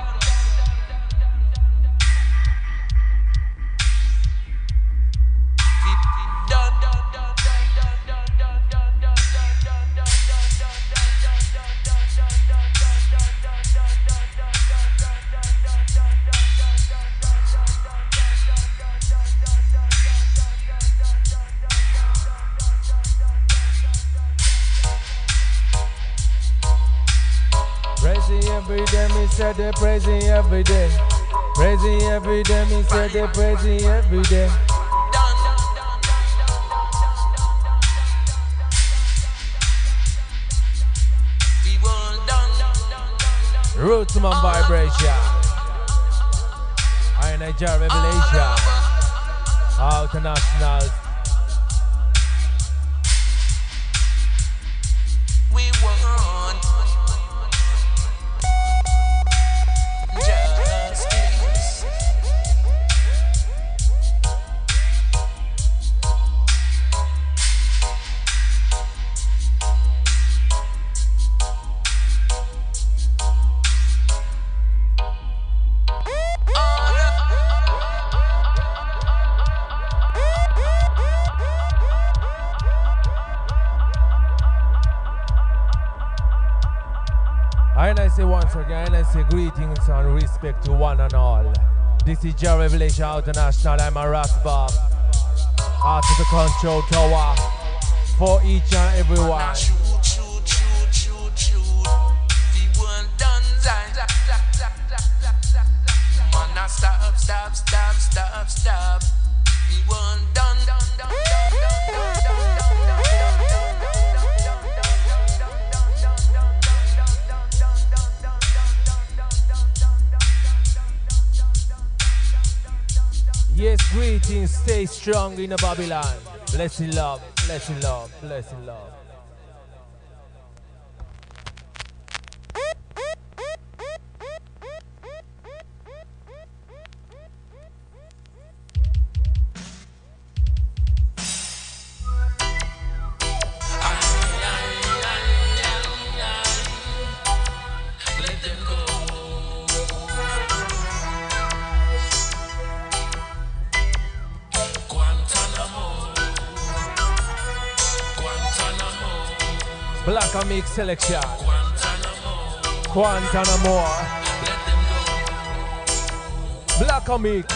Every day, me said they praising every day. Praising every day, me said they praising every day. Roots man vibration. I Nigeria revelation. Out national. We want justice. And I say once again, I say greetings and respect to one and all. This is Jah Revelation International. I'm a Rasbab. Out to the control tower for each and every one. The one done. Man, stop. The one done. Yes, greetings, stay strong in the Babylon. Blessing love, blessing love, blessing love. Black and Mix selection. Guantanamo. Black and Mix.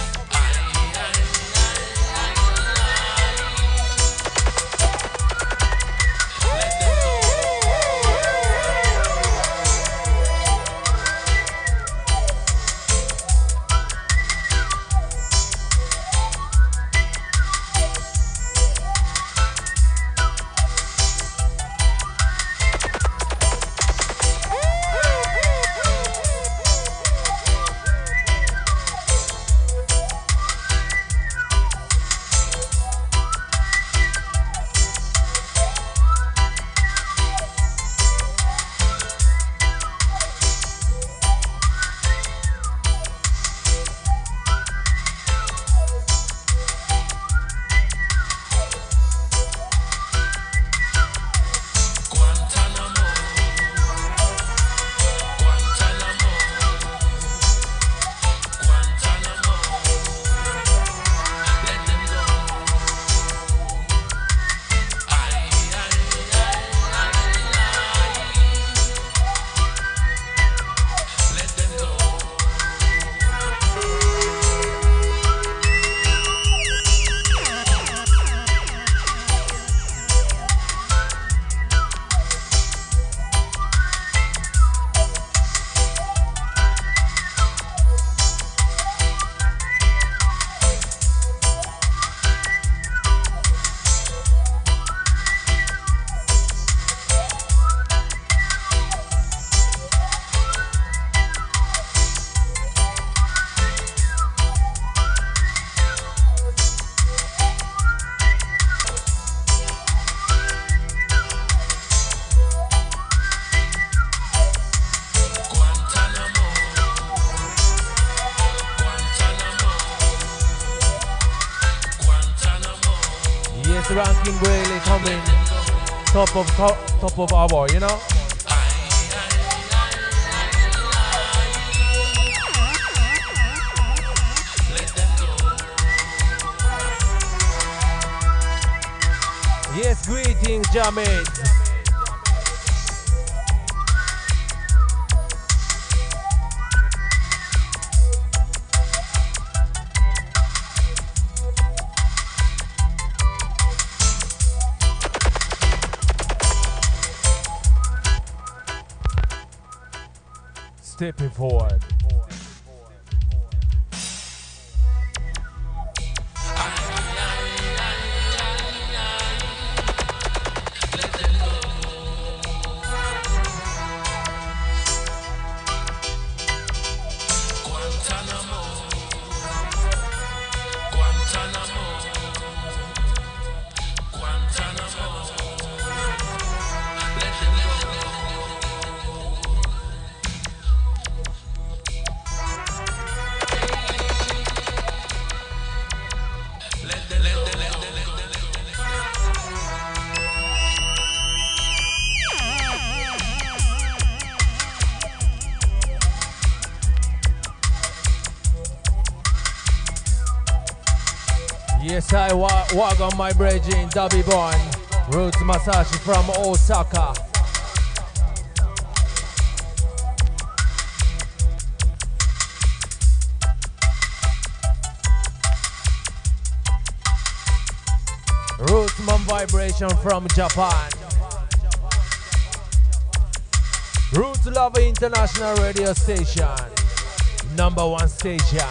Rankin Braille coming top of our, you know. Yes, greetings, Jamid. Stepping forward. Yes, I walk on my bridge in Dubby Born. Roots Masashi from Osaka. Roots Mom Vibration from Japan. Roots Love International Radio Station. #1 station.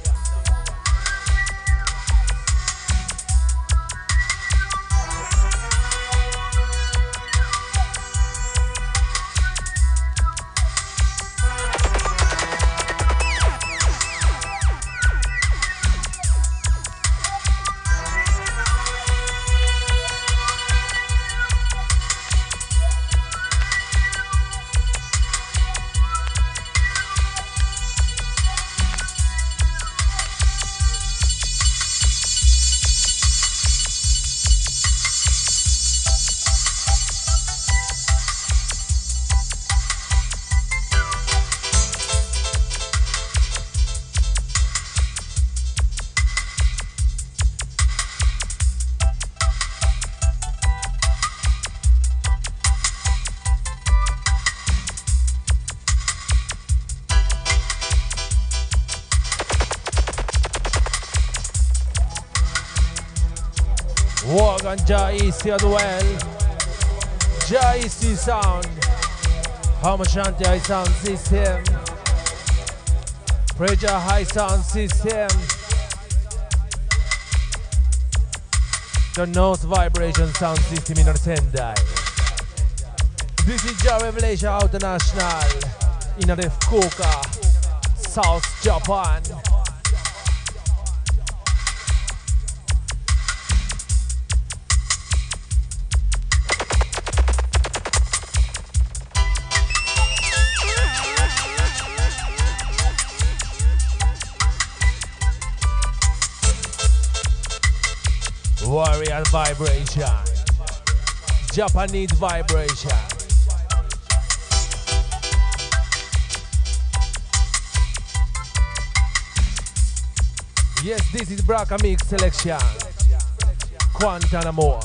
Walk on Jai-Easy as well. Jai-Easy sound. Hamashanti High Sound System. Pressure High Sound System. The North Vibration Sound System in Sendai. This is Ja Revelation International in the Fukuoka, South Japan. Warrior vibration, Japanese vibration. Yes, this is Braca Mix selection. Guantanamo.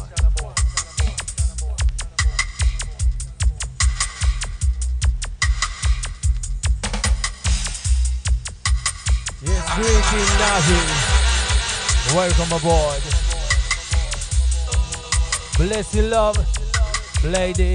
Yes, greeting Navi. Welcome aboard. Bless you, love, lady.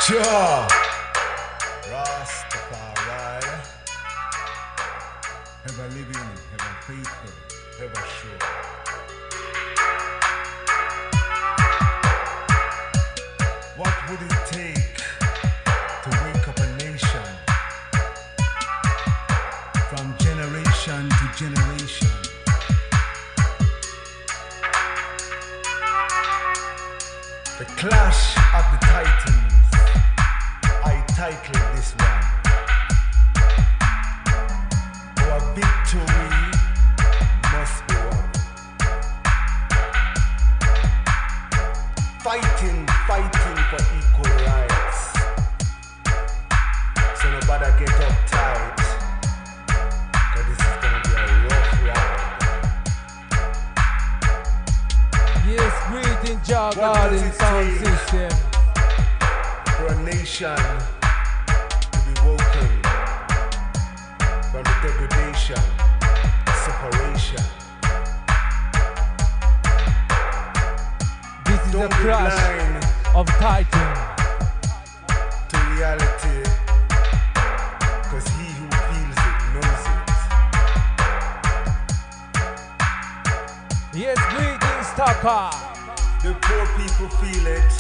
Sure. Rastafari. Ever living, ever faithful, ever sure. What would it take to wake up a nation from generation to generation? The Clash of the Titans, I titled this one. Our victory must be won. Fighting for equal rights. So nobody get uptight, cause this is gonna be a rough ride. Yes, greeting Jah Garden sound system. For a nation to be woken from the degradation, separation. This is the crash of Titan to reality, cause he who feels it knows it. Yes, greetings Taka. The poor people feel it,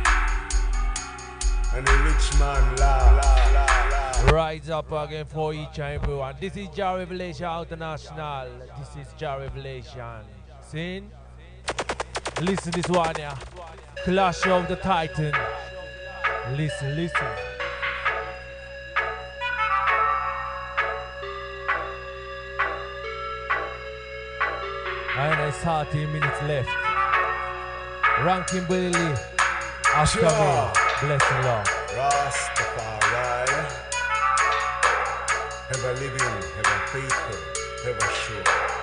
and the rich man laugh. Rise up again for each and everyone. This is Jah Revelation International. This is Jah Revelation. Sing? Listen this one here. Clash of the Titan. Listen, listen. And it's 13 minutes left. Ranking Billy after me. Blessing love. Rastafari. Ever living, ever faithful, ever sure.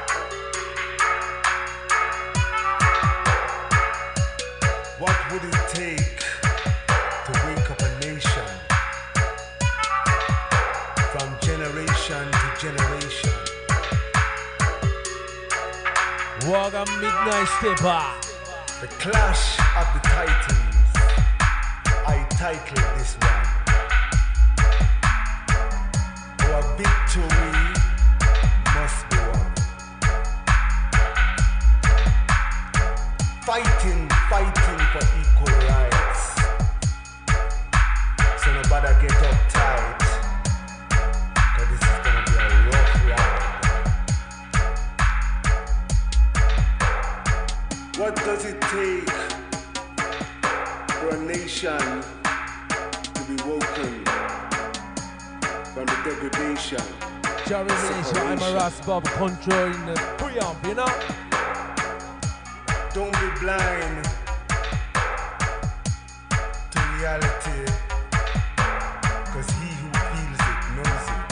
What would it take to wake up a nation from generation to generation? Walk a midnight stepper. The Clash of the Titans, I titled this one. Our victory must be won. Fighting for equal rights. So nobody get uptight, cause this is gonna be a rough ride. What does it take for a nation to be woken from the degradation? Jah Revelation, I'm a Rasbob controlling the preamp, you know? Don't be blind to reality, cause he who feels it knows it.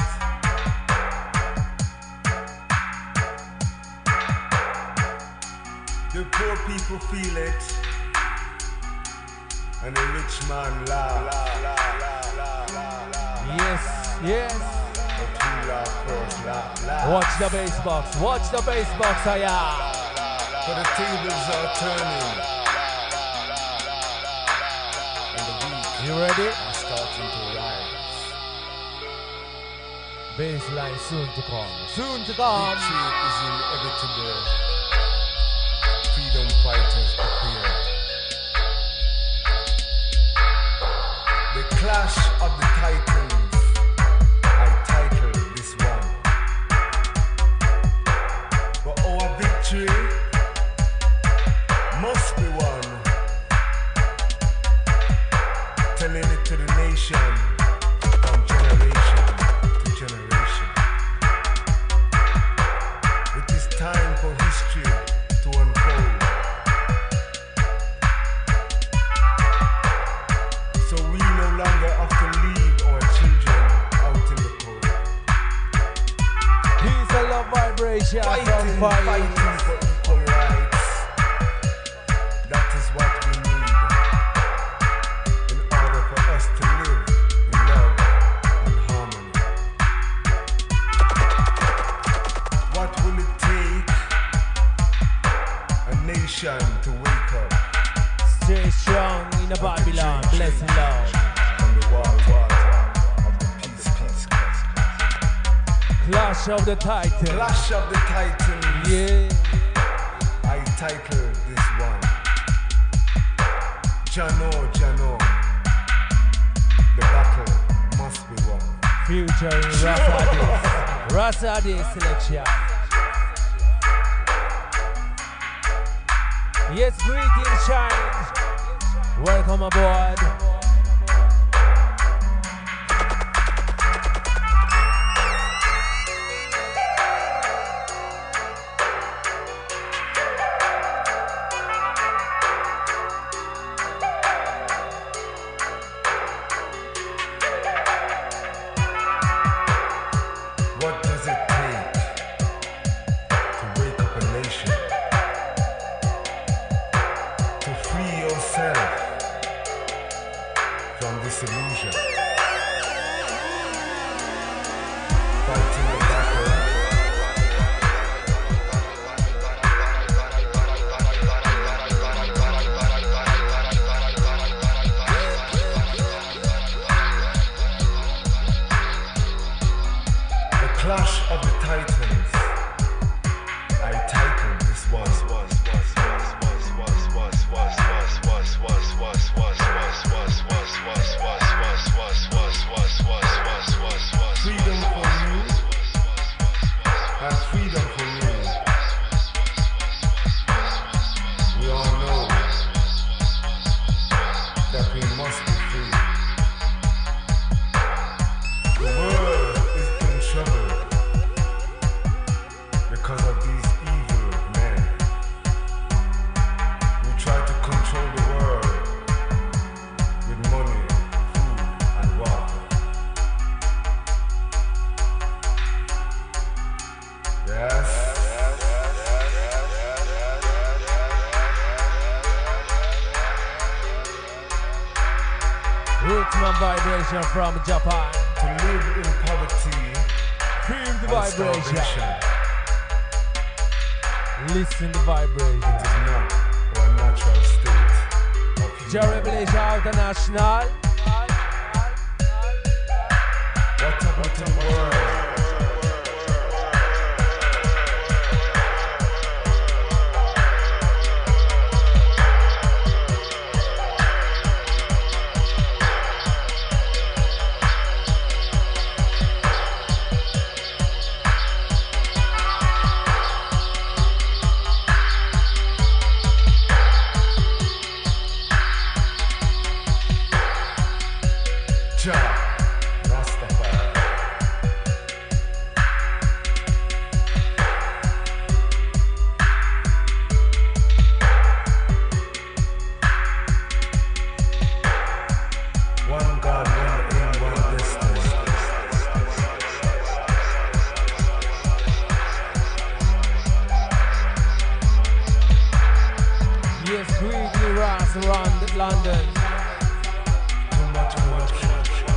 The poor people feel it, and the rich man laugh. Yes, yes. But who laugh first, laugh. Watch the bass box, watch the bass box, yeah. For the tables are turning, and the weak You ready? are starting to rise. Bassline soon to come, soon to come. Victory is inevitable. Freedom fighters prepare. The Clash of the Titans, I titled this one. But our victory must be won. Telling it to the nation from generation to generation. It is time for history to unfold. So we no longer have to leave our children out in the cold. Peace and love vibration from Fighting fire. for equal rights. That is what we need in order for us to live in love and harmony. What will it take a nation to wake up Stay strong in the Babylon, blessing love. from Clash of the Titans. Clash of the Titans. Yeah. I title this one Jano, Jano. The battle must be won. Featuring Rasa Rasa selection. Yes, greetings, Shine. Welcome aboard. What does it take to wake up a nation? To free yourself from this illusion? Fighting the battle. The Clash of the Titans. I titled this one. Freedom for you and freedom for me. We all know that we must be free. The world is in trouble because of these evil men who try to control the world with money, food, and water. Yes. Rootsman vibration from Japan. To live in poverty Feel the and vibration. starvation Listen the vibration. is not our natural state of Jerry human. Blazer International. What happened to the world? Jah, Rastafari. One God, one aim, one destiny. Yes, greedy Ras around London. Too much emotion.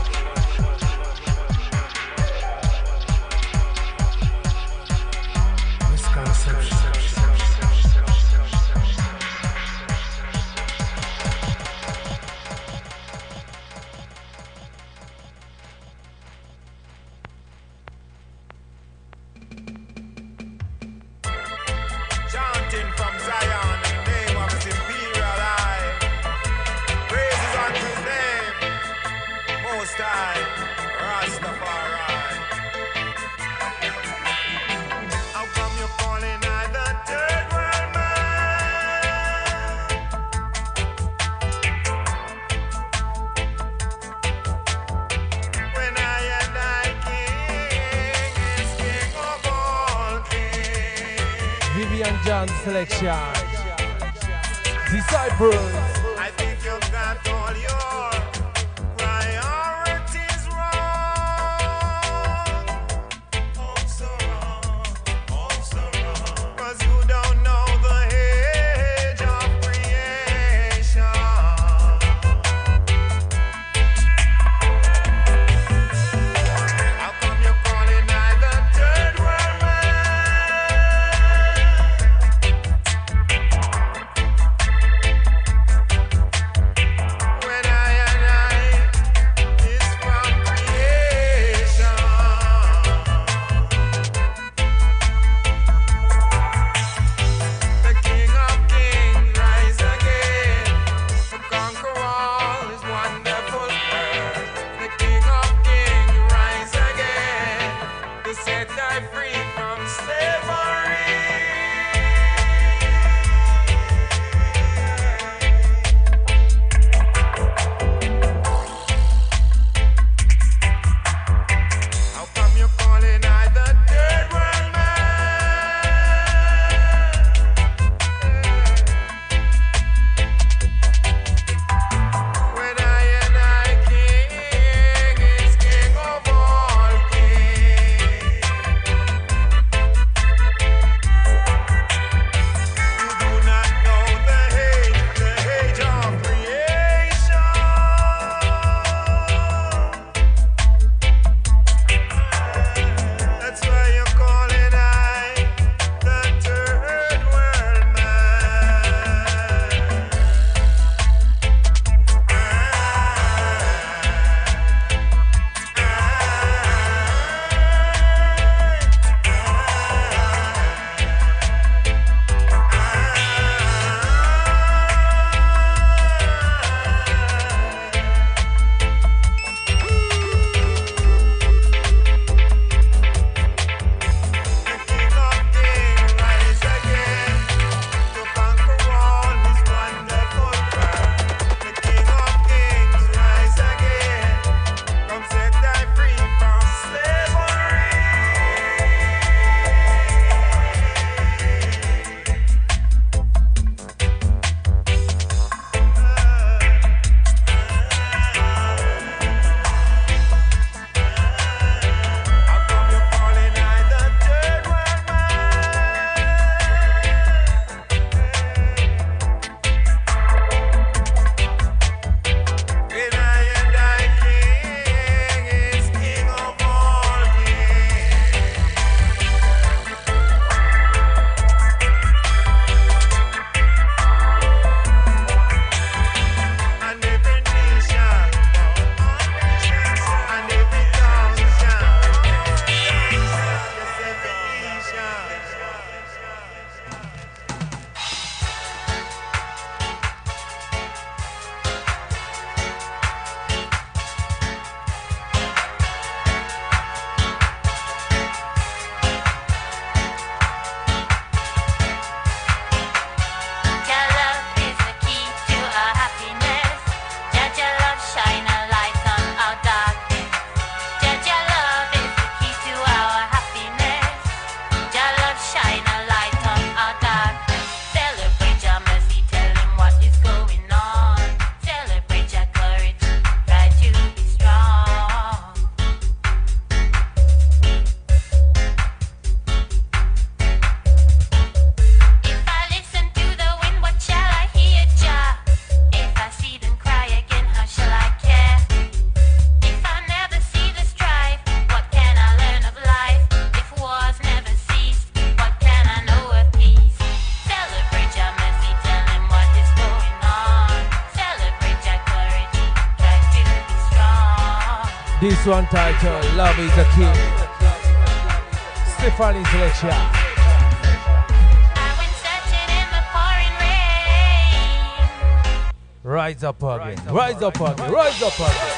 Misconception. Chanting from Zion in the name of his imperial eye. Praises unto his name, Most High, Rastafari. How come you calling I the third world man? When I and I king is king of all kings. Vivian John selection. Disciples. I think you got all your priorities wrong. Oh, so wrong. Oh, so wrong. 'Cause you don't know the age of creation. How come you calling I the third world man? When I and This one titled Love is a Key. Stephanie Selection. Rise up again, rise up again, rise up again.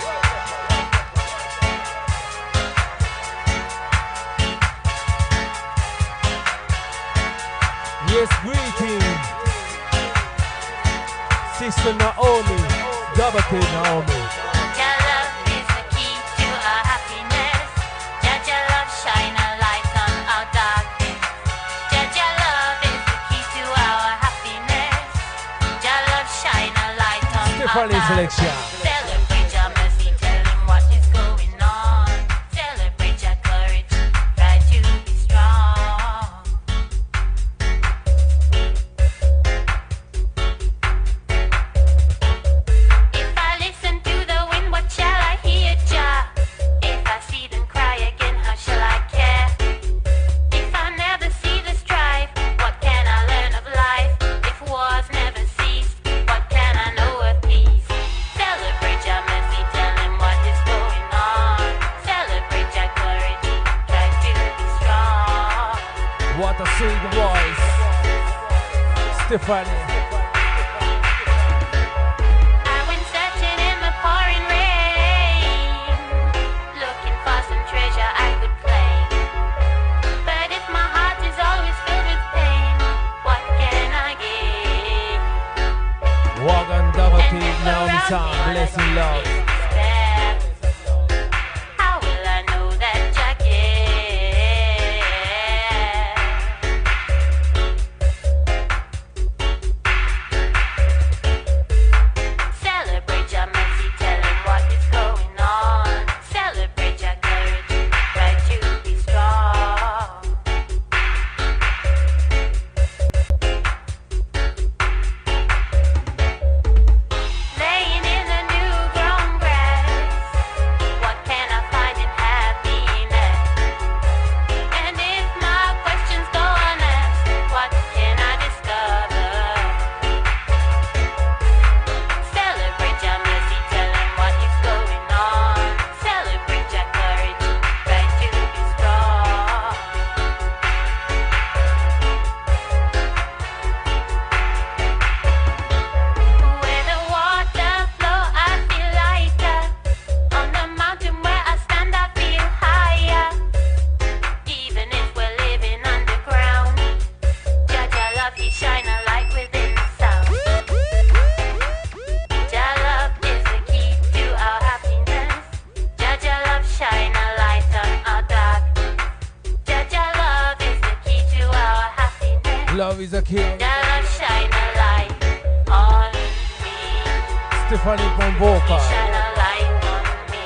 Yes, greetings. Sister Naomi, Double K Naomi. Your love is the key to our happiness. Judge your love shine a light on our darkness. Judge your love is the key to our happiness. Your love shine a light on Stephanie our Selection. darkness. Celebrate your mercy, tell him what is going on. Celebrate your courage, try to be strong. If I listen to the wind, what shall I hear, Jah? If I see them cry again, how shall I care? If I never see the strife, what can I learn of life? If wars never cease, what can I know of peace? Celebrate your mercy, tell him what is going on. Celebrate your courage, try to be strong. What a sweet voice. Stephanie. I went searching in the pouring rain, looking for some treasure I could claim. But if my heart is always filled with pain, what can I gain? Wagon Double K Naomi Sound, blessing love. How will I know that Jah cares? Celebrate your mercy, tell him what is going on. Celebrate your courage, try to be strong. Laying in the new grown grass, what can I find in happiness? And if my questions go unasked, what can I discover? Celebrate your mercy, tell him what is going on. Celebrate your courage, try to be strong. Where the water flow, I feel lighter. On the mountain where I stand, I feel higher. Even if we're living underground, Jah Jah love, He shine a light within the sound. Jah love is the key to our happiness. Jah Jah love shine a light on our dark. Jah Jah love is the key to our happiness. Love is a king. Jah love shine a light on me. Stephanie from vocal. Shine a light on me.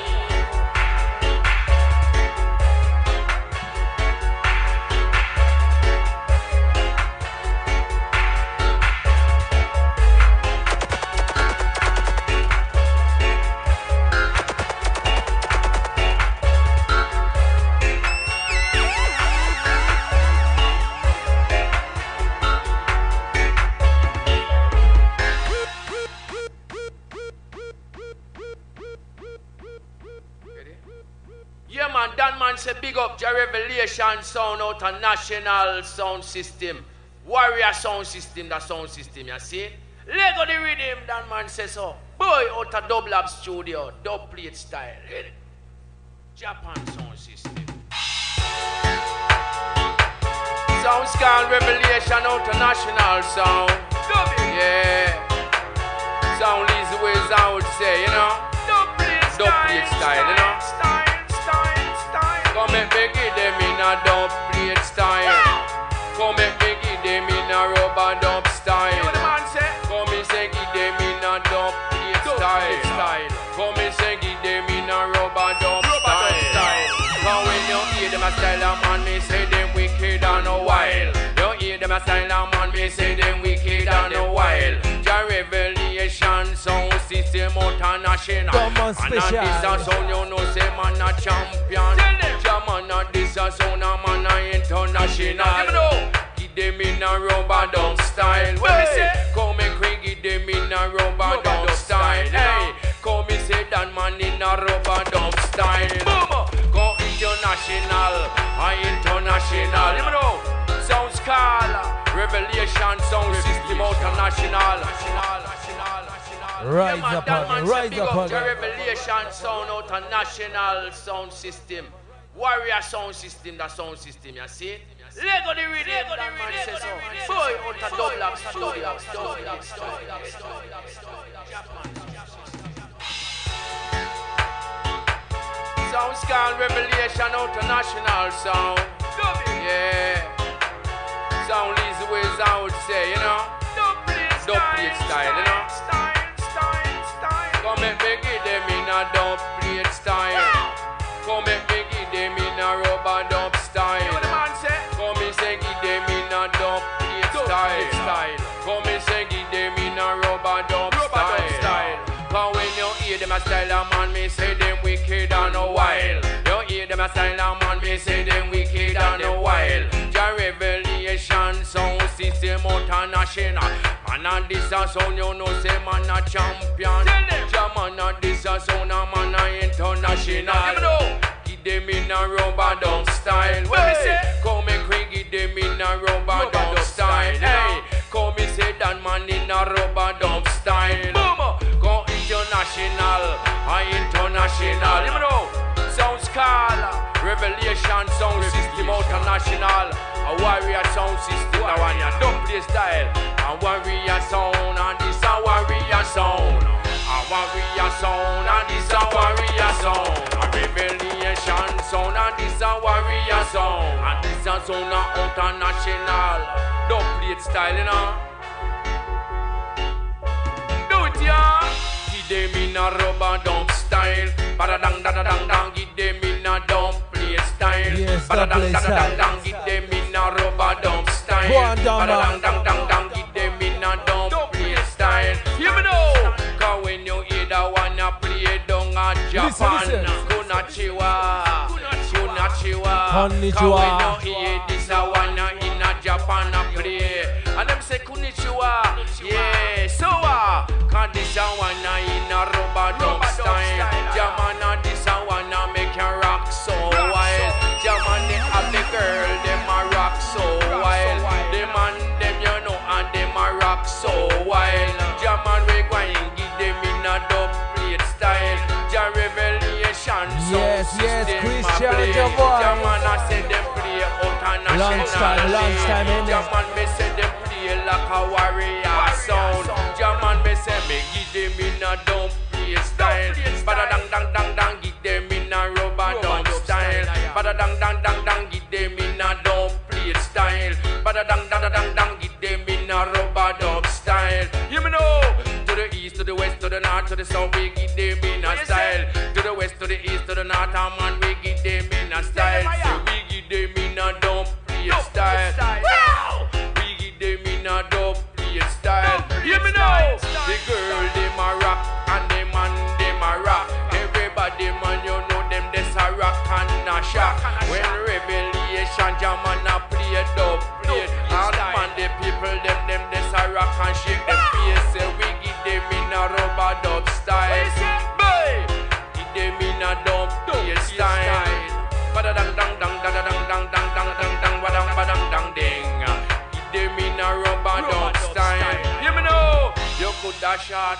Yeah, man, that man say big up your Revelation sound out a national sound system. Warrior sound system, that sound system, you see? Lego the rhythm, that man says so. Boy, out a dub lab studio, dub plate style. Japan sound system. Sounds called Revelation out a national sound. Yeah. Sound is the ways I would say, you know? Dub plate style, you know? Come make me give them in a dub plate style. Come make me give them in a rubber dub style. Come me say give them in a dub plate style. Come me say give them in a rubber dub style. Cause when you hear them a style of man, me say them wicked and a wild. You hear them a style of man, me say them wicked and a wild. Your Revelation sound system international. Come on, And special. this a sound you know say man a champion. Man a this a sound a man a international. Give them in a rubber dub style. Hey. Come and quick give them in a rubber dub style. Hey. Come and say that man in a rubber dub style. national and international. You know, sounds called Revelation Sound System International. Rise up on it, rise up on it. Revelation Sound International Sound System. Warrior Sound System, the sound system, you see it? Lego the rhythm, that man says so. Boy, out of double studio. Sounds called Revelation International Sound. Yeah. Sound is the ways I would say, you know. Dubplate style, you know. Come make me give them in a dubplate style. Come make me give them in a rubber dub style. Come me say give them in a dubplate style. Come me say give them in a rubber dub style. Cause when you hear them a style of man, me say them wicked and a wild. You hear them a style of man, me say them wicked and a wild. Jah Revelation Sound System International. Man a this a sound, you know say man a champion. Jah man a this a sound, a man a international. Give them in a rubber dub style. What me say? Come make we give them in a rubber dub style. Hey, come me say that man in a rubber dub style. Go international, international. You know, sounds called Revelation Sound System International. A warrior sound system, a one ya dubplate style. A warrior sound, and this a warrior sound. A warrior sound, and this a warrior sound. A revelation sound, and this a warrior sound. And this a sound a international dubplate style, you know. Do it, yeah. Give them in a rubber dub style. Badadang, dadadang, dang. Give them in a dubplate style. Yes, badadang, dubplate dadadang, style. dang. Give them in a rubber dub style. Go on down, badadang, man. dang, dang, dang. Give them in a dubplate style. Hear me now. Cause when you hear that one, you play down at Japan. Listen. Konnichiwa. Konnichiwa. Cause when you hear this a one in a Japan, I play. And them say konnichiwa. Yeah, so cause this a one in a rubber dub style. Jamana this a one make you rock so wild. Jamana have the girl, them a rock so wild. The man them you know and them a rock so wild. Jaman we going give them in a dubplate style. Jah Revelation Yes, Sound yes, System Christian a play. Javoy. Jamana say them play international. Lunchtime, innit? Jaman me say them play like a warrior sound. Jaman me say me give them in a dubplate style. Badadang dang dang dang give them in a rubber dub style. Badadang dang dang dang give them in a dubplate style. Badadang dang dang dang give them in a rubber dub style. You me know. To the east, to the west, to the north, to the south, we give them in a style. To the west, to the east, to the north, man, we give them in a style. So we give them in a dubplate style. Wow! We give them in a dubplate style. Hear me now. The girl them a rock and the man them a rock. Everybody man you know them this a rock and a shock. When Revelation jam and a play dubplate, and man the people them this a rock and shake them face. Say we give them in a rubber dub style. Boy, give them in a dubplate style. Badadang dang dang dang dang dang dang dang dang dang badang badang dang ding. Give them in a rubber dub style. Hear me now. You could dash out.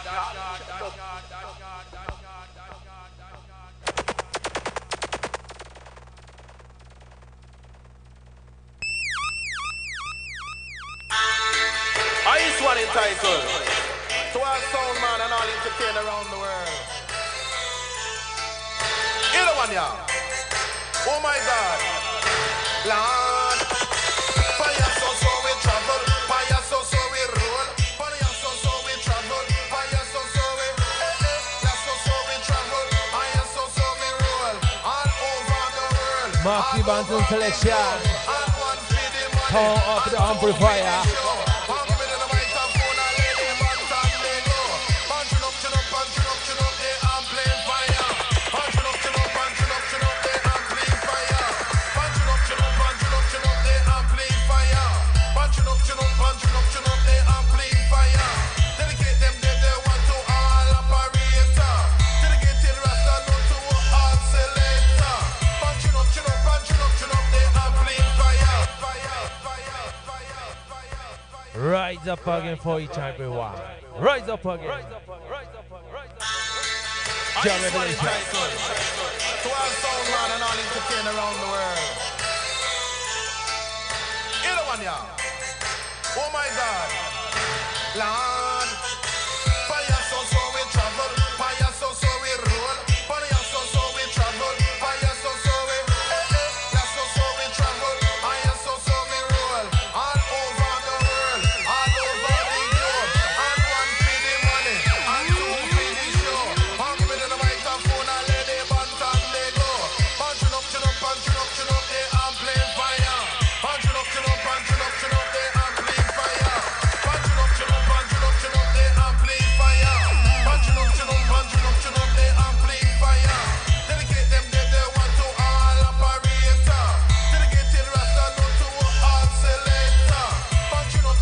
This one entitled to our sound man and all entertain around the world. Hear the one, yeah. Oh my God, Lord. Fire so we travel, fire so we roll, fire so we travel, fire so we, that's so we travel, fire so we roll, all over the world. Marky Banton selection. Turn up the amplifier. Punch it up, up again for each and every one. Rise up again. Jah Revelation. To all sound man and all entertainers around the world. Hear the one, yeah. Oh my God. Lord. Fire so we travel. Fire so we roll. Fire so we travel. Fire so we so we travel. Fire so we roll. All over the world. All over the globe. And one for the money. And two for the show. And give me the microphone and let the band and they go. Punching up, they are playing fire. Punching up, they are playing fire. Punching up, they are playing fire. Punching up, they are playing fire. Dedicate them that they want to all operator. Dedicated Rasta not to all selector. Punching up,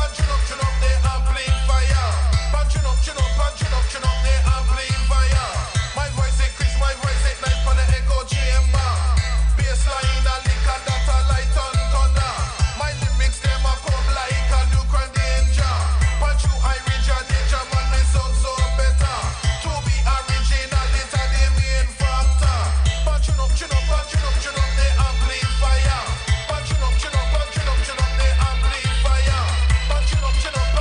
they are playing fire. Punching up, they are playing fire. My voice is Chris, my voice is nice for the echo chamber. Bassline and liquor that a light on thunder. My lyrics them a come like a nuclear danger. Punch you nature man me sound so better. To be original it a the main factor. Punching up, they are playing fire. Punching up, they are playing fire. Punching up, they are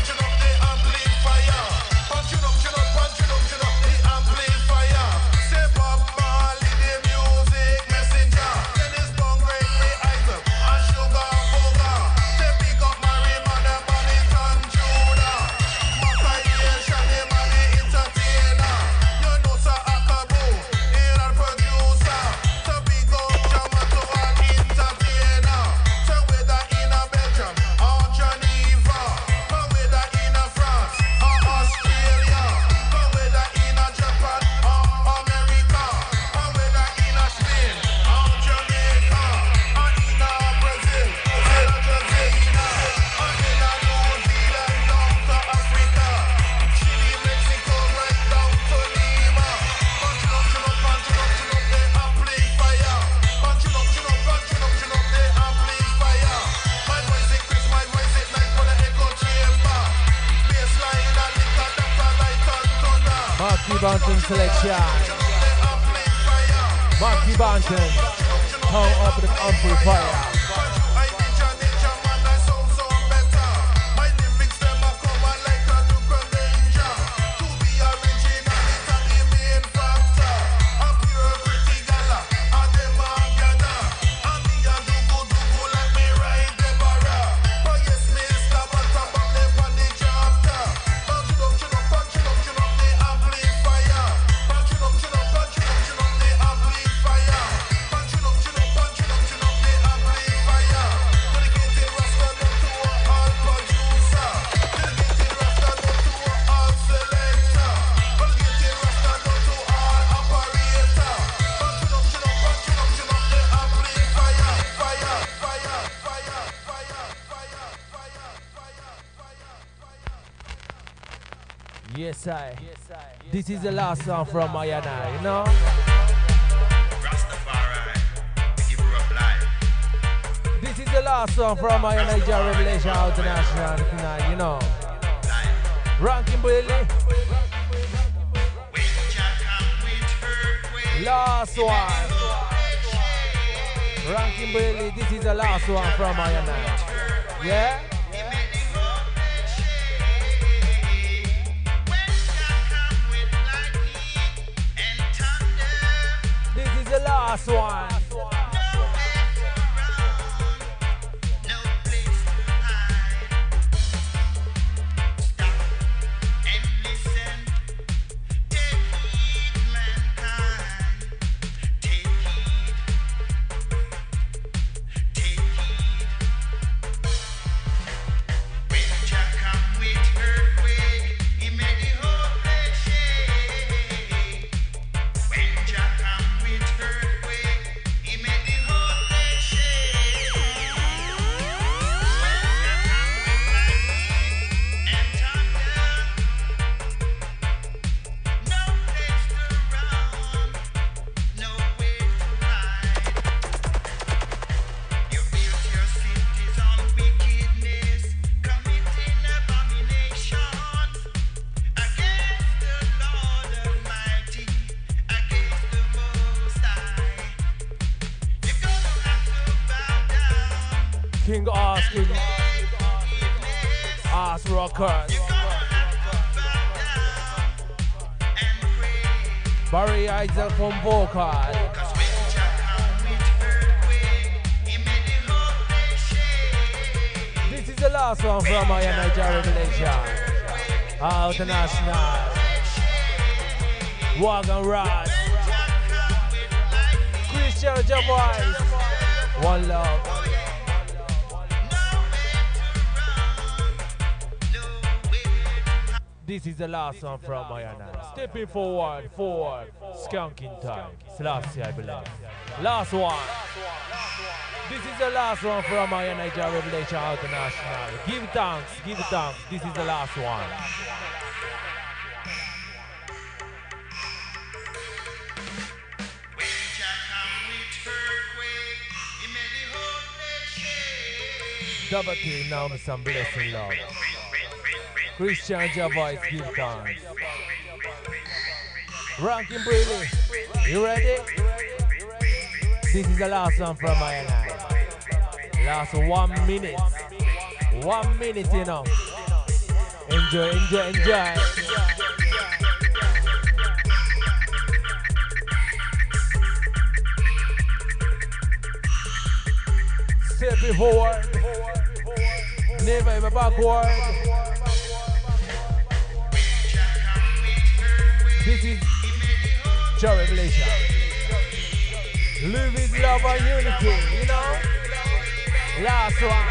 playing fire. Punching up, they are playing fire. Say Bob Marley the music messenger. Dennis Bong break me item and Sugar Booger. Say pick up Mary Man and Bonnet and Judah. Makai Shani Man the entertainer. You know Sir Akabu, in a producer. So big up Jamato and entertainer. So whether in a Belgium or Geneva, or whether in a France or Australia, or whether in a Japan or America, or whether in a Spain or Jamaica, or in a Brazil, or Argentina, or in a New Zealand down to Africa, Chile, Mexico, right down to Lima. Punching up, they are playing fire. Punching up, they are playing fire. My voice is Chris, my voice is nice for the echo chamber. Bassline and liquor that a light on thunder. Marky Banton selection. Marky Banton. Power up the amplifier. My lyrics them a come like a nuclear danger. To be original it a the main factor. A pure pretty gala, a dem a gather. And me a do like me ride Deborah. But yes, Mr. Butterbomb live on the chapter. Punching up, they are playing fire. Punching up, they are playing fire. Punching up, they are playing fire. Dedicated Rasta not to all producer. Dedicated Rasta not to all selector. Dedicated Rasta not to all operator. Punching up, they are playing fire. Yes, I. This is the last song from Mayana, you know? Rastafari, give her up life. This is the last song from Mayana Jah Revelation International tonight, you know? Ranking Billy. Last one. Ranking Billy, this is the last one from Mayana. Yeah? This is the last one. asking Ass Rockers. Barry Isaac from vocal. This is the last one from my Nigeria Revelation. International. Wagon Rod. Christian Javois. One love. This is the last one from Mayana. Stepping forward, skanking time. Selassie, I believe. Last one. This is the last one from Mayana Nigeria Revelation International. Give thanks. This is the last one. Double King, now me some blessing love. Christian Javois, give thanks. Ranking Briley, you ready? This is the last one from my night. Last 1 minute. 1 minute, you know. Enjoy. Stepping forward. Never ever backward. This is Jah Revelation. Live with love and unity, you know? Last one.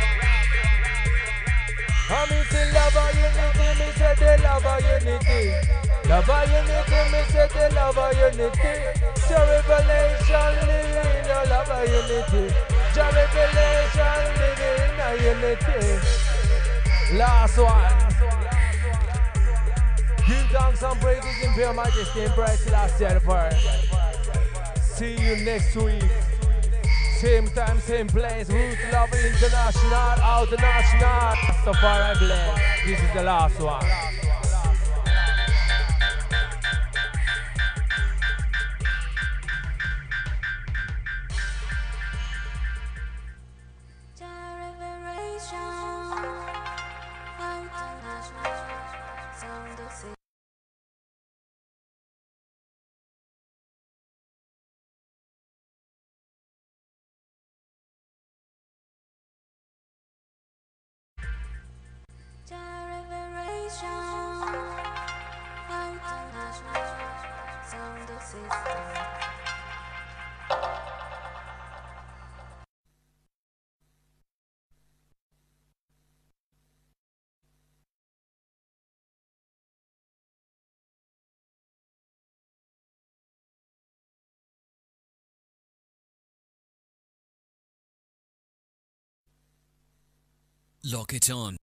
I mean say love and unity, me say the love and unity. Love and unity, me say the love and unity. Jah Revelation living in a love and unity. Jah Revelation living in a unity. Last one. Give thanks and praises in pure majesty and praise last year first. See you next week. Same time, same place. Roots Love International, International. Rastafari bless. This is the last one. Lock it on